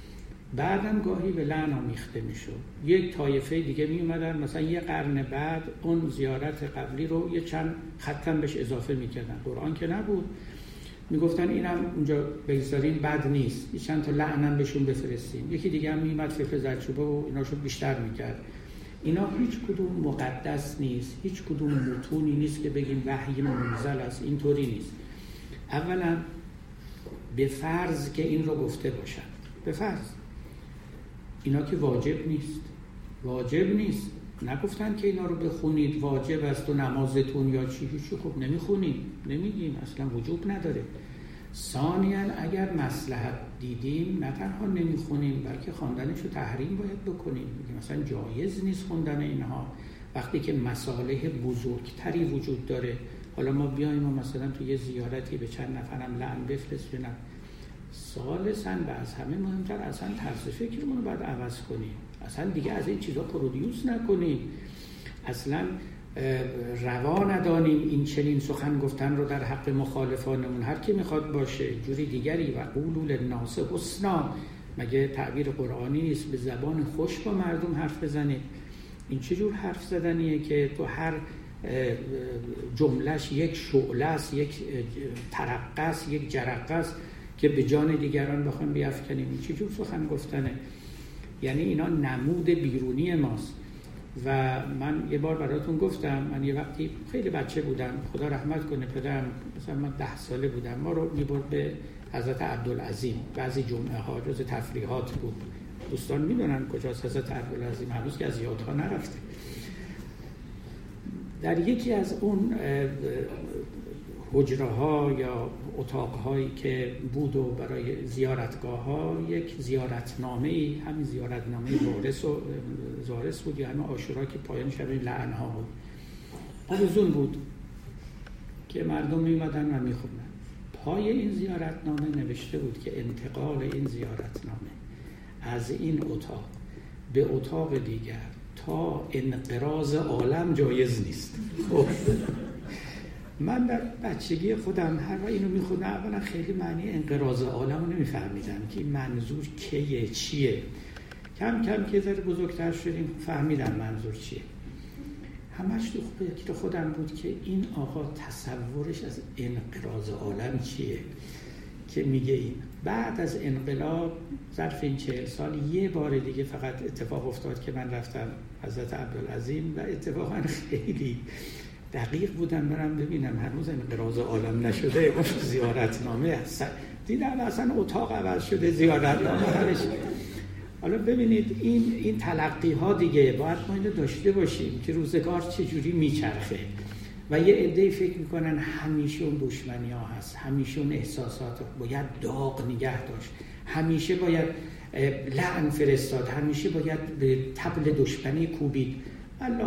بعدم گاهی به لعن آمیخته میشد. یک طایفه دیگه می اومدن مثلا یه قرن بعد اون زیارت قبلی رو یه چند خطم بهش اضافه میکردن. قرآن که نبود، میگفتن اینم اونجا بگذارین بد نیست، یه چند تا لعنم بهشون بفرستیم. یکی دیگه هم میومد فقه زردچوبه و ایناشو بیشتر میکرد. اینا هیچ کدوم مقدس نیست، هیچ کدوم متونی نیست که بگیم وحی منزل است، اینطوری نیست. اولا به فرض که این رو گفته باشن، به فرض اینا که واجب نیست، نگفتن که اینا رو بخونید واجب است و نمازتون یا چی خب نمیخونیم، نمیگیم، اصلا وجوب نداره. ثانیاً اگر مصلحت دیدیم نه تنها نمیخونیم بلکه خواندنش رو تحریم باید بکنیم. مثلا جایز نیست خوندن اینها وقتی که مصالح بزرگتری وجود داره. حالا ما بیایم و مثلا تو یه زیارتی به چند نفرم لعن بفرستیم. ثالثاً و از همه مهمتر اصلا طرز فکرمون رو باید عوض کنیم، اصلا دیگه از این چیزا پرودیوس نکنیم، اصلا روا ندانیم این چنین سخن گفتن رو در حق مخالفانمون. هر کی میخواد باشه جوری دیگری و قولوا للناس حسنا، مگه تعبیر قرآنی نیست به زبان خوش با مردم حرف بزنید؟ این چه جور حرف زدنیه که تو هر جملهش یک شعله است، یک ترقه است، یک جرقه است که به جان دیگران بخوایم بیفکنیم. این چه جور سخن گفتنه؟ یعنی اینا نمود بیرونی ماست. و من یه بار براتون گفتم، من یه وقتی خیلی بچه بودم، خدا رحمت کنه پدرم، مثلا من 10 ساله بودم، ما رو میبرد به حضرت عبدالعظیم، بعضی جمعه ها جز تفریحات بود. دوستان میدونن کجاست حضرت عبدالعظیم، هنوز که از یادها نرفته. در یکی از اون حجره ها یا اتاق هایی که بود و برای زیارتگاه ها یک زیارتنامه‌ای، همین زیارتنامه زارس بود، یعنی عاشورا که پایان شب لعن ها بود، آویزون بود که مردم میمدن و میخوندن. پای این زیارتنامه نوشته بود که انتقال این زیارتنامه از این اتاق به اتاق دیگر تا انقراض عالم جایز نیست. من در بچگی خودم هر وقت اینو میخونم اولا خیلی معنی انقراض عالم رو نمیفهمیدم که این منظور کیه، چیه. کم کم که ذره بزرگتر شدیم فهمیدم منظور چیه. همش تو فکر خودم بود که این آقا تصورش از انقراض عالم چیه که میگه این. بعد از انقلاب ظرف این 40 سال یه بار دیگه فقط اتفاق افتاد که من رفتم حضرت عبدالعظیم و اتفاقا خیلی دقیق بودم برم ببینم هنوز انقراض عالم نشده. اون زیارتنامه هست دیدم اصلا اتاق عوض شده، زیارتنامه هرش. حالا ببینید این تلقی ها دیگه باید ما اینو داشته باشیم که روزگار چجوری میچرخه و یه عده‌ای فکر میکنن همیشه اون دشمنی ها هست، همیشه اون احساسات باید داغ نگه داشت، همیشه باید لعن فرستاد، همیشه باید به طبل دشمنی کوبید. الله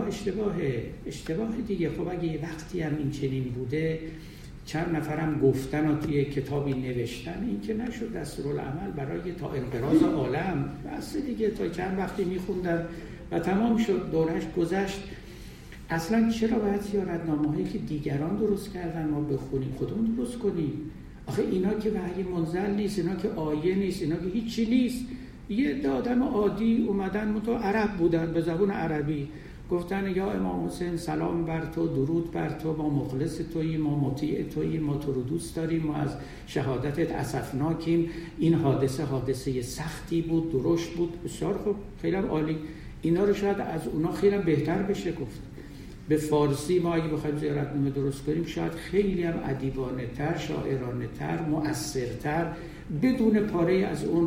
اشتباه دیگه. خب اگه یه وقتی هم این چنین بوده، چند نفرم گفتن و توی کتابی نوشتن، این که نشد دستورالعمل برای تا انقراض عالم، بس دیگه تا چند وقتی میخوندن و تمام شد، دورش گذشت. اصلا چرا باید زیارتنامه هایی که دیگران درست کردن ما بخونیم، خودمون درست کنیم؟ آخه اینا که وحی منزل نیست، اینا که آیه نیست، اینا که هیچی نیست. یه آدم عادی اومدن متو عرب بودن، به زبان عربی گفتن یا امام حسین سلام بر تو، درود بر تو، ما مخلص توییم، ما مطیع توییم، ما تو رو دوست داریم، ما از شهادتت اسفناکیم، این حادثه سختی بود، درشت بود. بسیار خوب، خیلی عالی. اینا رو شاید از اونا خیلی بهتر بشه گفت. به فارسی ما اگه بخوایم زیارتنامه درست کنیم شاید خیلی هم ادیبانه تر، شاعرانه تر، مؤثرتر، بدون پاره از اون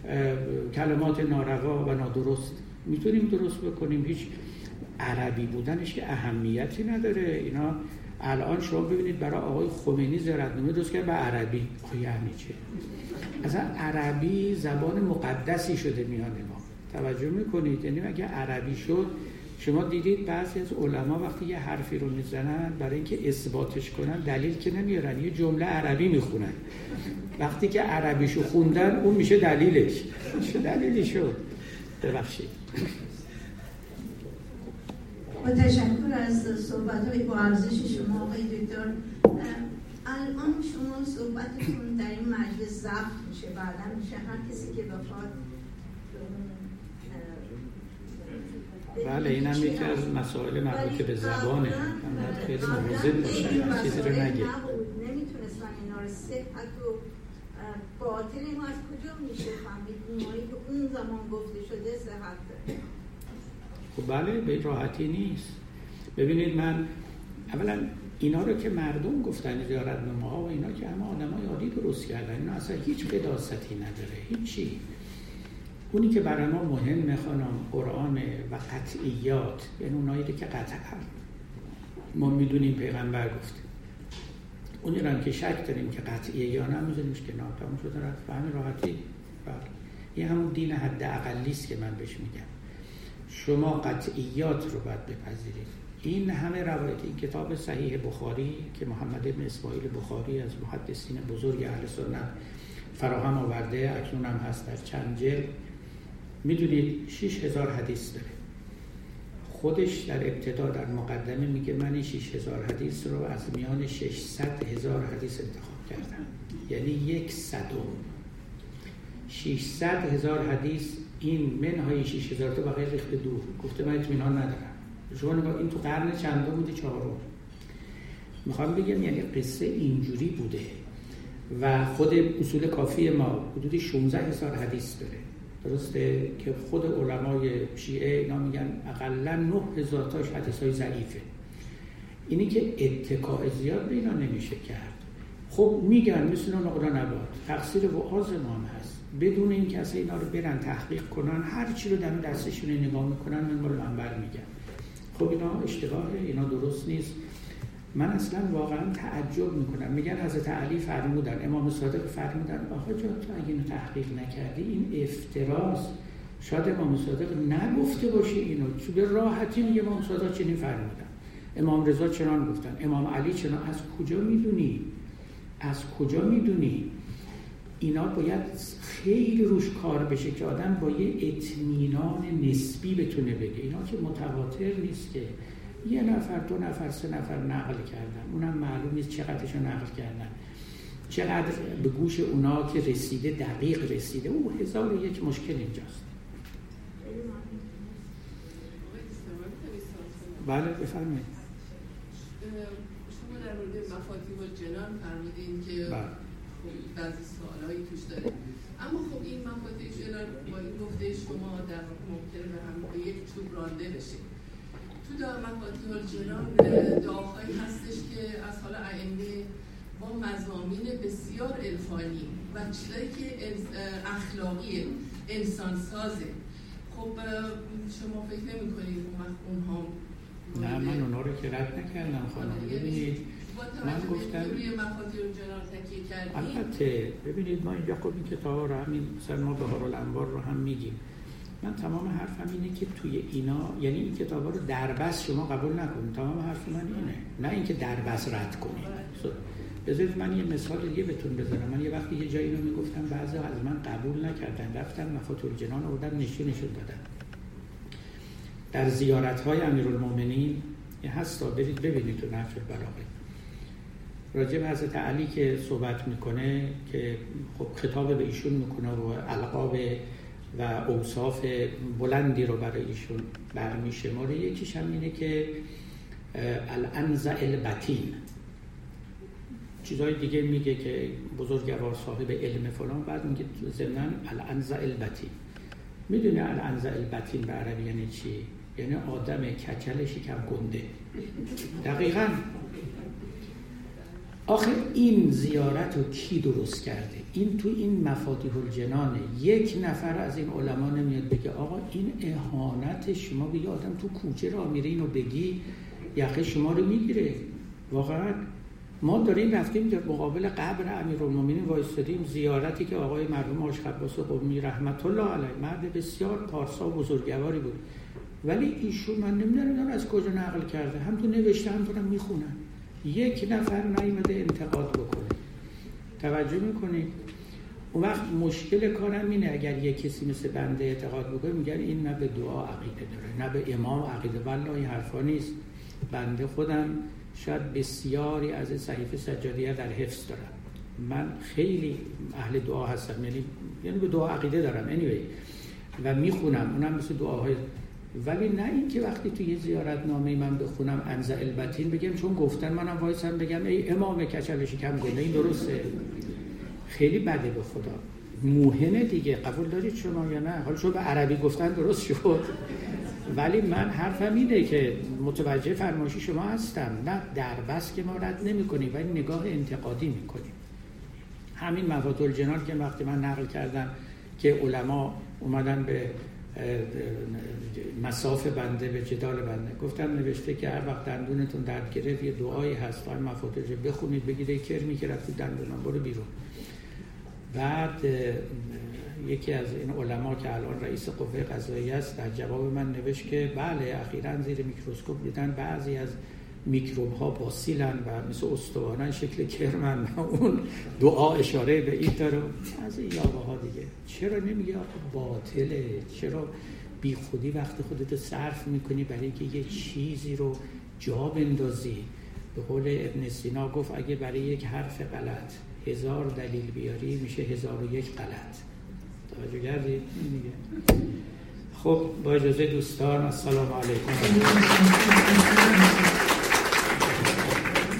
کلمات ناروا و نادرست میتونیم درست بکنیم. هیچ عربی بودنش که اهمیتی نداره. اینا الان شما ببینید برای آقای خمینی زیارتنامه درست کرد به عربی. یعنی چه؟ اصلا عربی زبان مقدسی شده میان ما. توجه میکنید؟ یعنی اگه عربی شد، شما دیدید بعضی از علما وقتی یه حرفی رو میزنن برای اینکه اثباتش کنن دلیل که نمیارن، یه جمله عربی میخونن. وقتی که عربیشو خوندن اون میشه دلیلش. چه دلیلی شد؟ ببخشید. با تشکر از صحبت‌های با ارزش شما آقای دکتر. الان شما صحبتتون در این مجلس ضبط میشه، بعدا میشه هر کسی که بخواد بله این هم یکی از مسائل مربوط به زبانه. باید خیلی مواظب باشن چیزی رو نگه. نمیتونستن اینا رو صحت و باطل ما از کجا میشه فهمید؟ اونایی که اون زمان گفته شده صحت داره. خب بله به راحتی نیست. ببینید من اولا اینا رو که مردم گفتن زیارتنامه‌ها و اینا که همه آدمای عادی درست کردن، اینا اصلا هیچ قداستی نداره، هیچی. اونی که برای ما مهمه خانم قرآن و قطعیات، یعنی اونایی که قطعا ما میدونیم پیغمبر گفته، اونی رو هم که شک داریم که قطعیه یا نه میذاریمش کنار، تموم شده رفت به همین راحتی. بله این همون دین حد اقلیست که من بهش میگم. شما قطعیات رو باید بپذیرید. این همه روایت، این کتاب صحیح بخاری که محمد بن اسماعیل بخاری از محدثین بزرگ اهل سنت فراهم آورده، اکنون هم هست در چند جلد، میدونید 6000 حدیث داره. خودش در ابتدا در مقدمه میگه من این 6000 حدیث رو از میان 600,000 حدیث انتخاب کردم، یعنی 1/100. 600,000 حدیث، این منهای 6000 تا بقیه ریخته دور، گفته من اطمینان ندارم. شما نگاه این تو قرن چندم بوده؟ 4. میخوام بگم یعنی قصه اینجوری بوده و خود اصول کافی ما حدود 16,000 حدیث داره، درسته؟ که خود علمای شیعه اینا میگن اقلا 9,000 تاش حدیثای ضعیفه. اینی که اتکاء زیاد به اینا نمیشه کرد. خب میگن مثل نقل نبات تقصیر وعاظ ما هم هست، بدون اینکه اصلا اینا رو برن تحقیق کنن، هر چی رو در دستشون نگاه میکنن من رو منبر میگن. خب اینا اشتباهه، اینا درست نیست. من اصلا واقعا تعجب میکنم. میگن حضرت علی فرمودن، امام صادق فرمودن آقا جان تو اگه اینو تحقیق نکردی این افتراست. شاید امام صادق نگفته باشه اینو، چون به راحتی میگه امام صادق چنین فرمودن، امام رضا چنان گفتن، امام علی چنان. از کجا میدونی؟ از کجا میدونی؟ اینا باید خیلی روش کار بشه که آدم با یه اطمینان نسبی بتونه بگه. اینا که متواتر نیست که 1 نفر 2 نفر 3 نفر نقل کردن، اونم معلوم نیست چقدرشو نقل کردن، چقدر به گوش اونا که رسیده دقیق رسیده. او 1001 مشکل اینجاست. بله بفرمایید. شما در مورد مفاتیح الجنان فرمودین که بعضی سوالایی توش داره، اما خب این مفاتیح الجنان با این گفته شما در ممکنه به هم به یک چوب رانده بشه. تو در مفاتیح الجنان دعاهایی هستش که از حالا ائمه با مضامین بسیار عرفانی و چیزایی که اخلاقی انسان سازه. خب شما فکر نمی‌کنید اونها؟ نه من اونا رو که رد نکردم خانم. ببینید من گفتم روی مفاتیح الجنان تکیه کردیم. البته ببینید ما اینجا خب این کتابا رو همین مثلا ما بهارالانوار رو هم میگیم. من تمام حرفم اینه که توی اینا، یعنی این کتابا رو دربست شما قبول نکنید. تمام حرف من اینه، نه اینکه دربست رد کنید. بذارید من یه مثال دیگه بهتون بزنم. من یه وقتی یه جایی رو میگفتم، بعضی از من قبول نکردن، رفتم مفاتیح الجنان آوردم نشون دادم. در زیارت‌های امیرالمومنین هستا، برید ببینید تو نهج البلاغه راجع به حضرت علی که صحبت میکنه که خب خطاب به ایشون میکنه و القاب و اوصاف بلندی رو برای ایشون برمیشماره. یکیش هم اینه که الانزع البطین، چیزهای دیگه میگه که بزرگوار صاحب علم فلان، بعد میگه ضمناً الانزع البطین. میدونه الانزع البطین به عربی یعنی چی؟ یعنی آدم کچل شکم گنده. دقیقاً. آخه این زیارت رو کی درست کرده؟ این تو این مفاتیح الجنانه. 1 نفر از این علما نمیاد بگه آقا این اهانت شما، بگه آدم تو کوچه را میره اینو بگی یقه شما رو میگیره. واقعا ما داریم رفتیم در مقابل قبر امیرالمومنین وایستادیم، زیارتی که آقای مرحوم حاج عباس قمی رحمت الله علیه، مرد بسیار پارسا و بزرگواری بود، ولی ایشون من نمیدونم از کجا نقل کرده، هم تو نوشته هم دارم میخونم. 1 نفر نیامده انتقاد بکنه. توجه میکنید؟ اون وقت مشکل کارم اینه اگر یک کسی مثل بنده اعتقاد بکنه، میگن این نه به دعا عقیده داره نه به امام عقیده. والله این حرفا نیست. بنده خودم شاید بسیاری از صحیفه سجادیه در حفظ دارم. من خیلی اهل دعا هستم، یعنی به دعا عقیده دارم. anyway و میخونم، اونم مثل دعاهای، ولی نه این که وقتی توی یه زیارتنامه من بخونم انزع البتین بگم چون گفتن منم وایسم بگم ای امام کچل شکم گنده. این درسته؟ خیلی بده به خدا. موهنه دیگه، قبول دارید شما یا نه؟ حالا شما به عربی گفتن درست شد، ولی من حرفم اینه که متوجه فرمایش شما هستم، نه در بس که ما رد نمی کنیم ولی نگاه انتقادی می کنیم. همین مفاتح الجنان که وقتی من نقل کردم که علما اومدن به مساف بنده، به جدال بنده، گفتم نوشته که هر وقت دندونتون درد گرفت یه دعایی هست تا مفاتح بخونید، بگید ای کرمی که رفتی دندونم برو بیرون. بعد یکی از این علما که الان رئیس قوه قضاییه است در جواب من نوشت که بله اخیراً زیر میکروسکوپ دیدن بعضی از میکروب ها باسیلن و مثل استوانه شکل کرمن. اون دعا اشاره به این داره. از این یابه ها دیگه چرا نمیگه باطله؟ چرا بی خودی وقت خودت صرف میکنی برای که یه چیزی رو جا بندازی؟ به قول ابن سینا گفت اگه برای یک حرف غلط 1000 دلیل بیاری میشه 1001 غلط. توجه کردید؟ خب با اجازه دوستان السلام علیکم.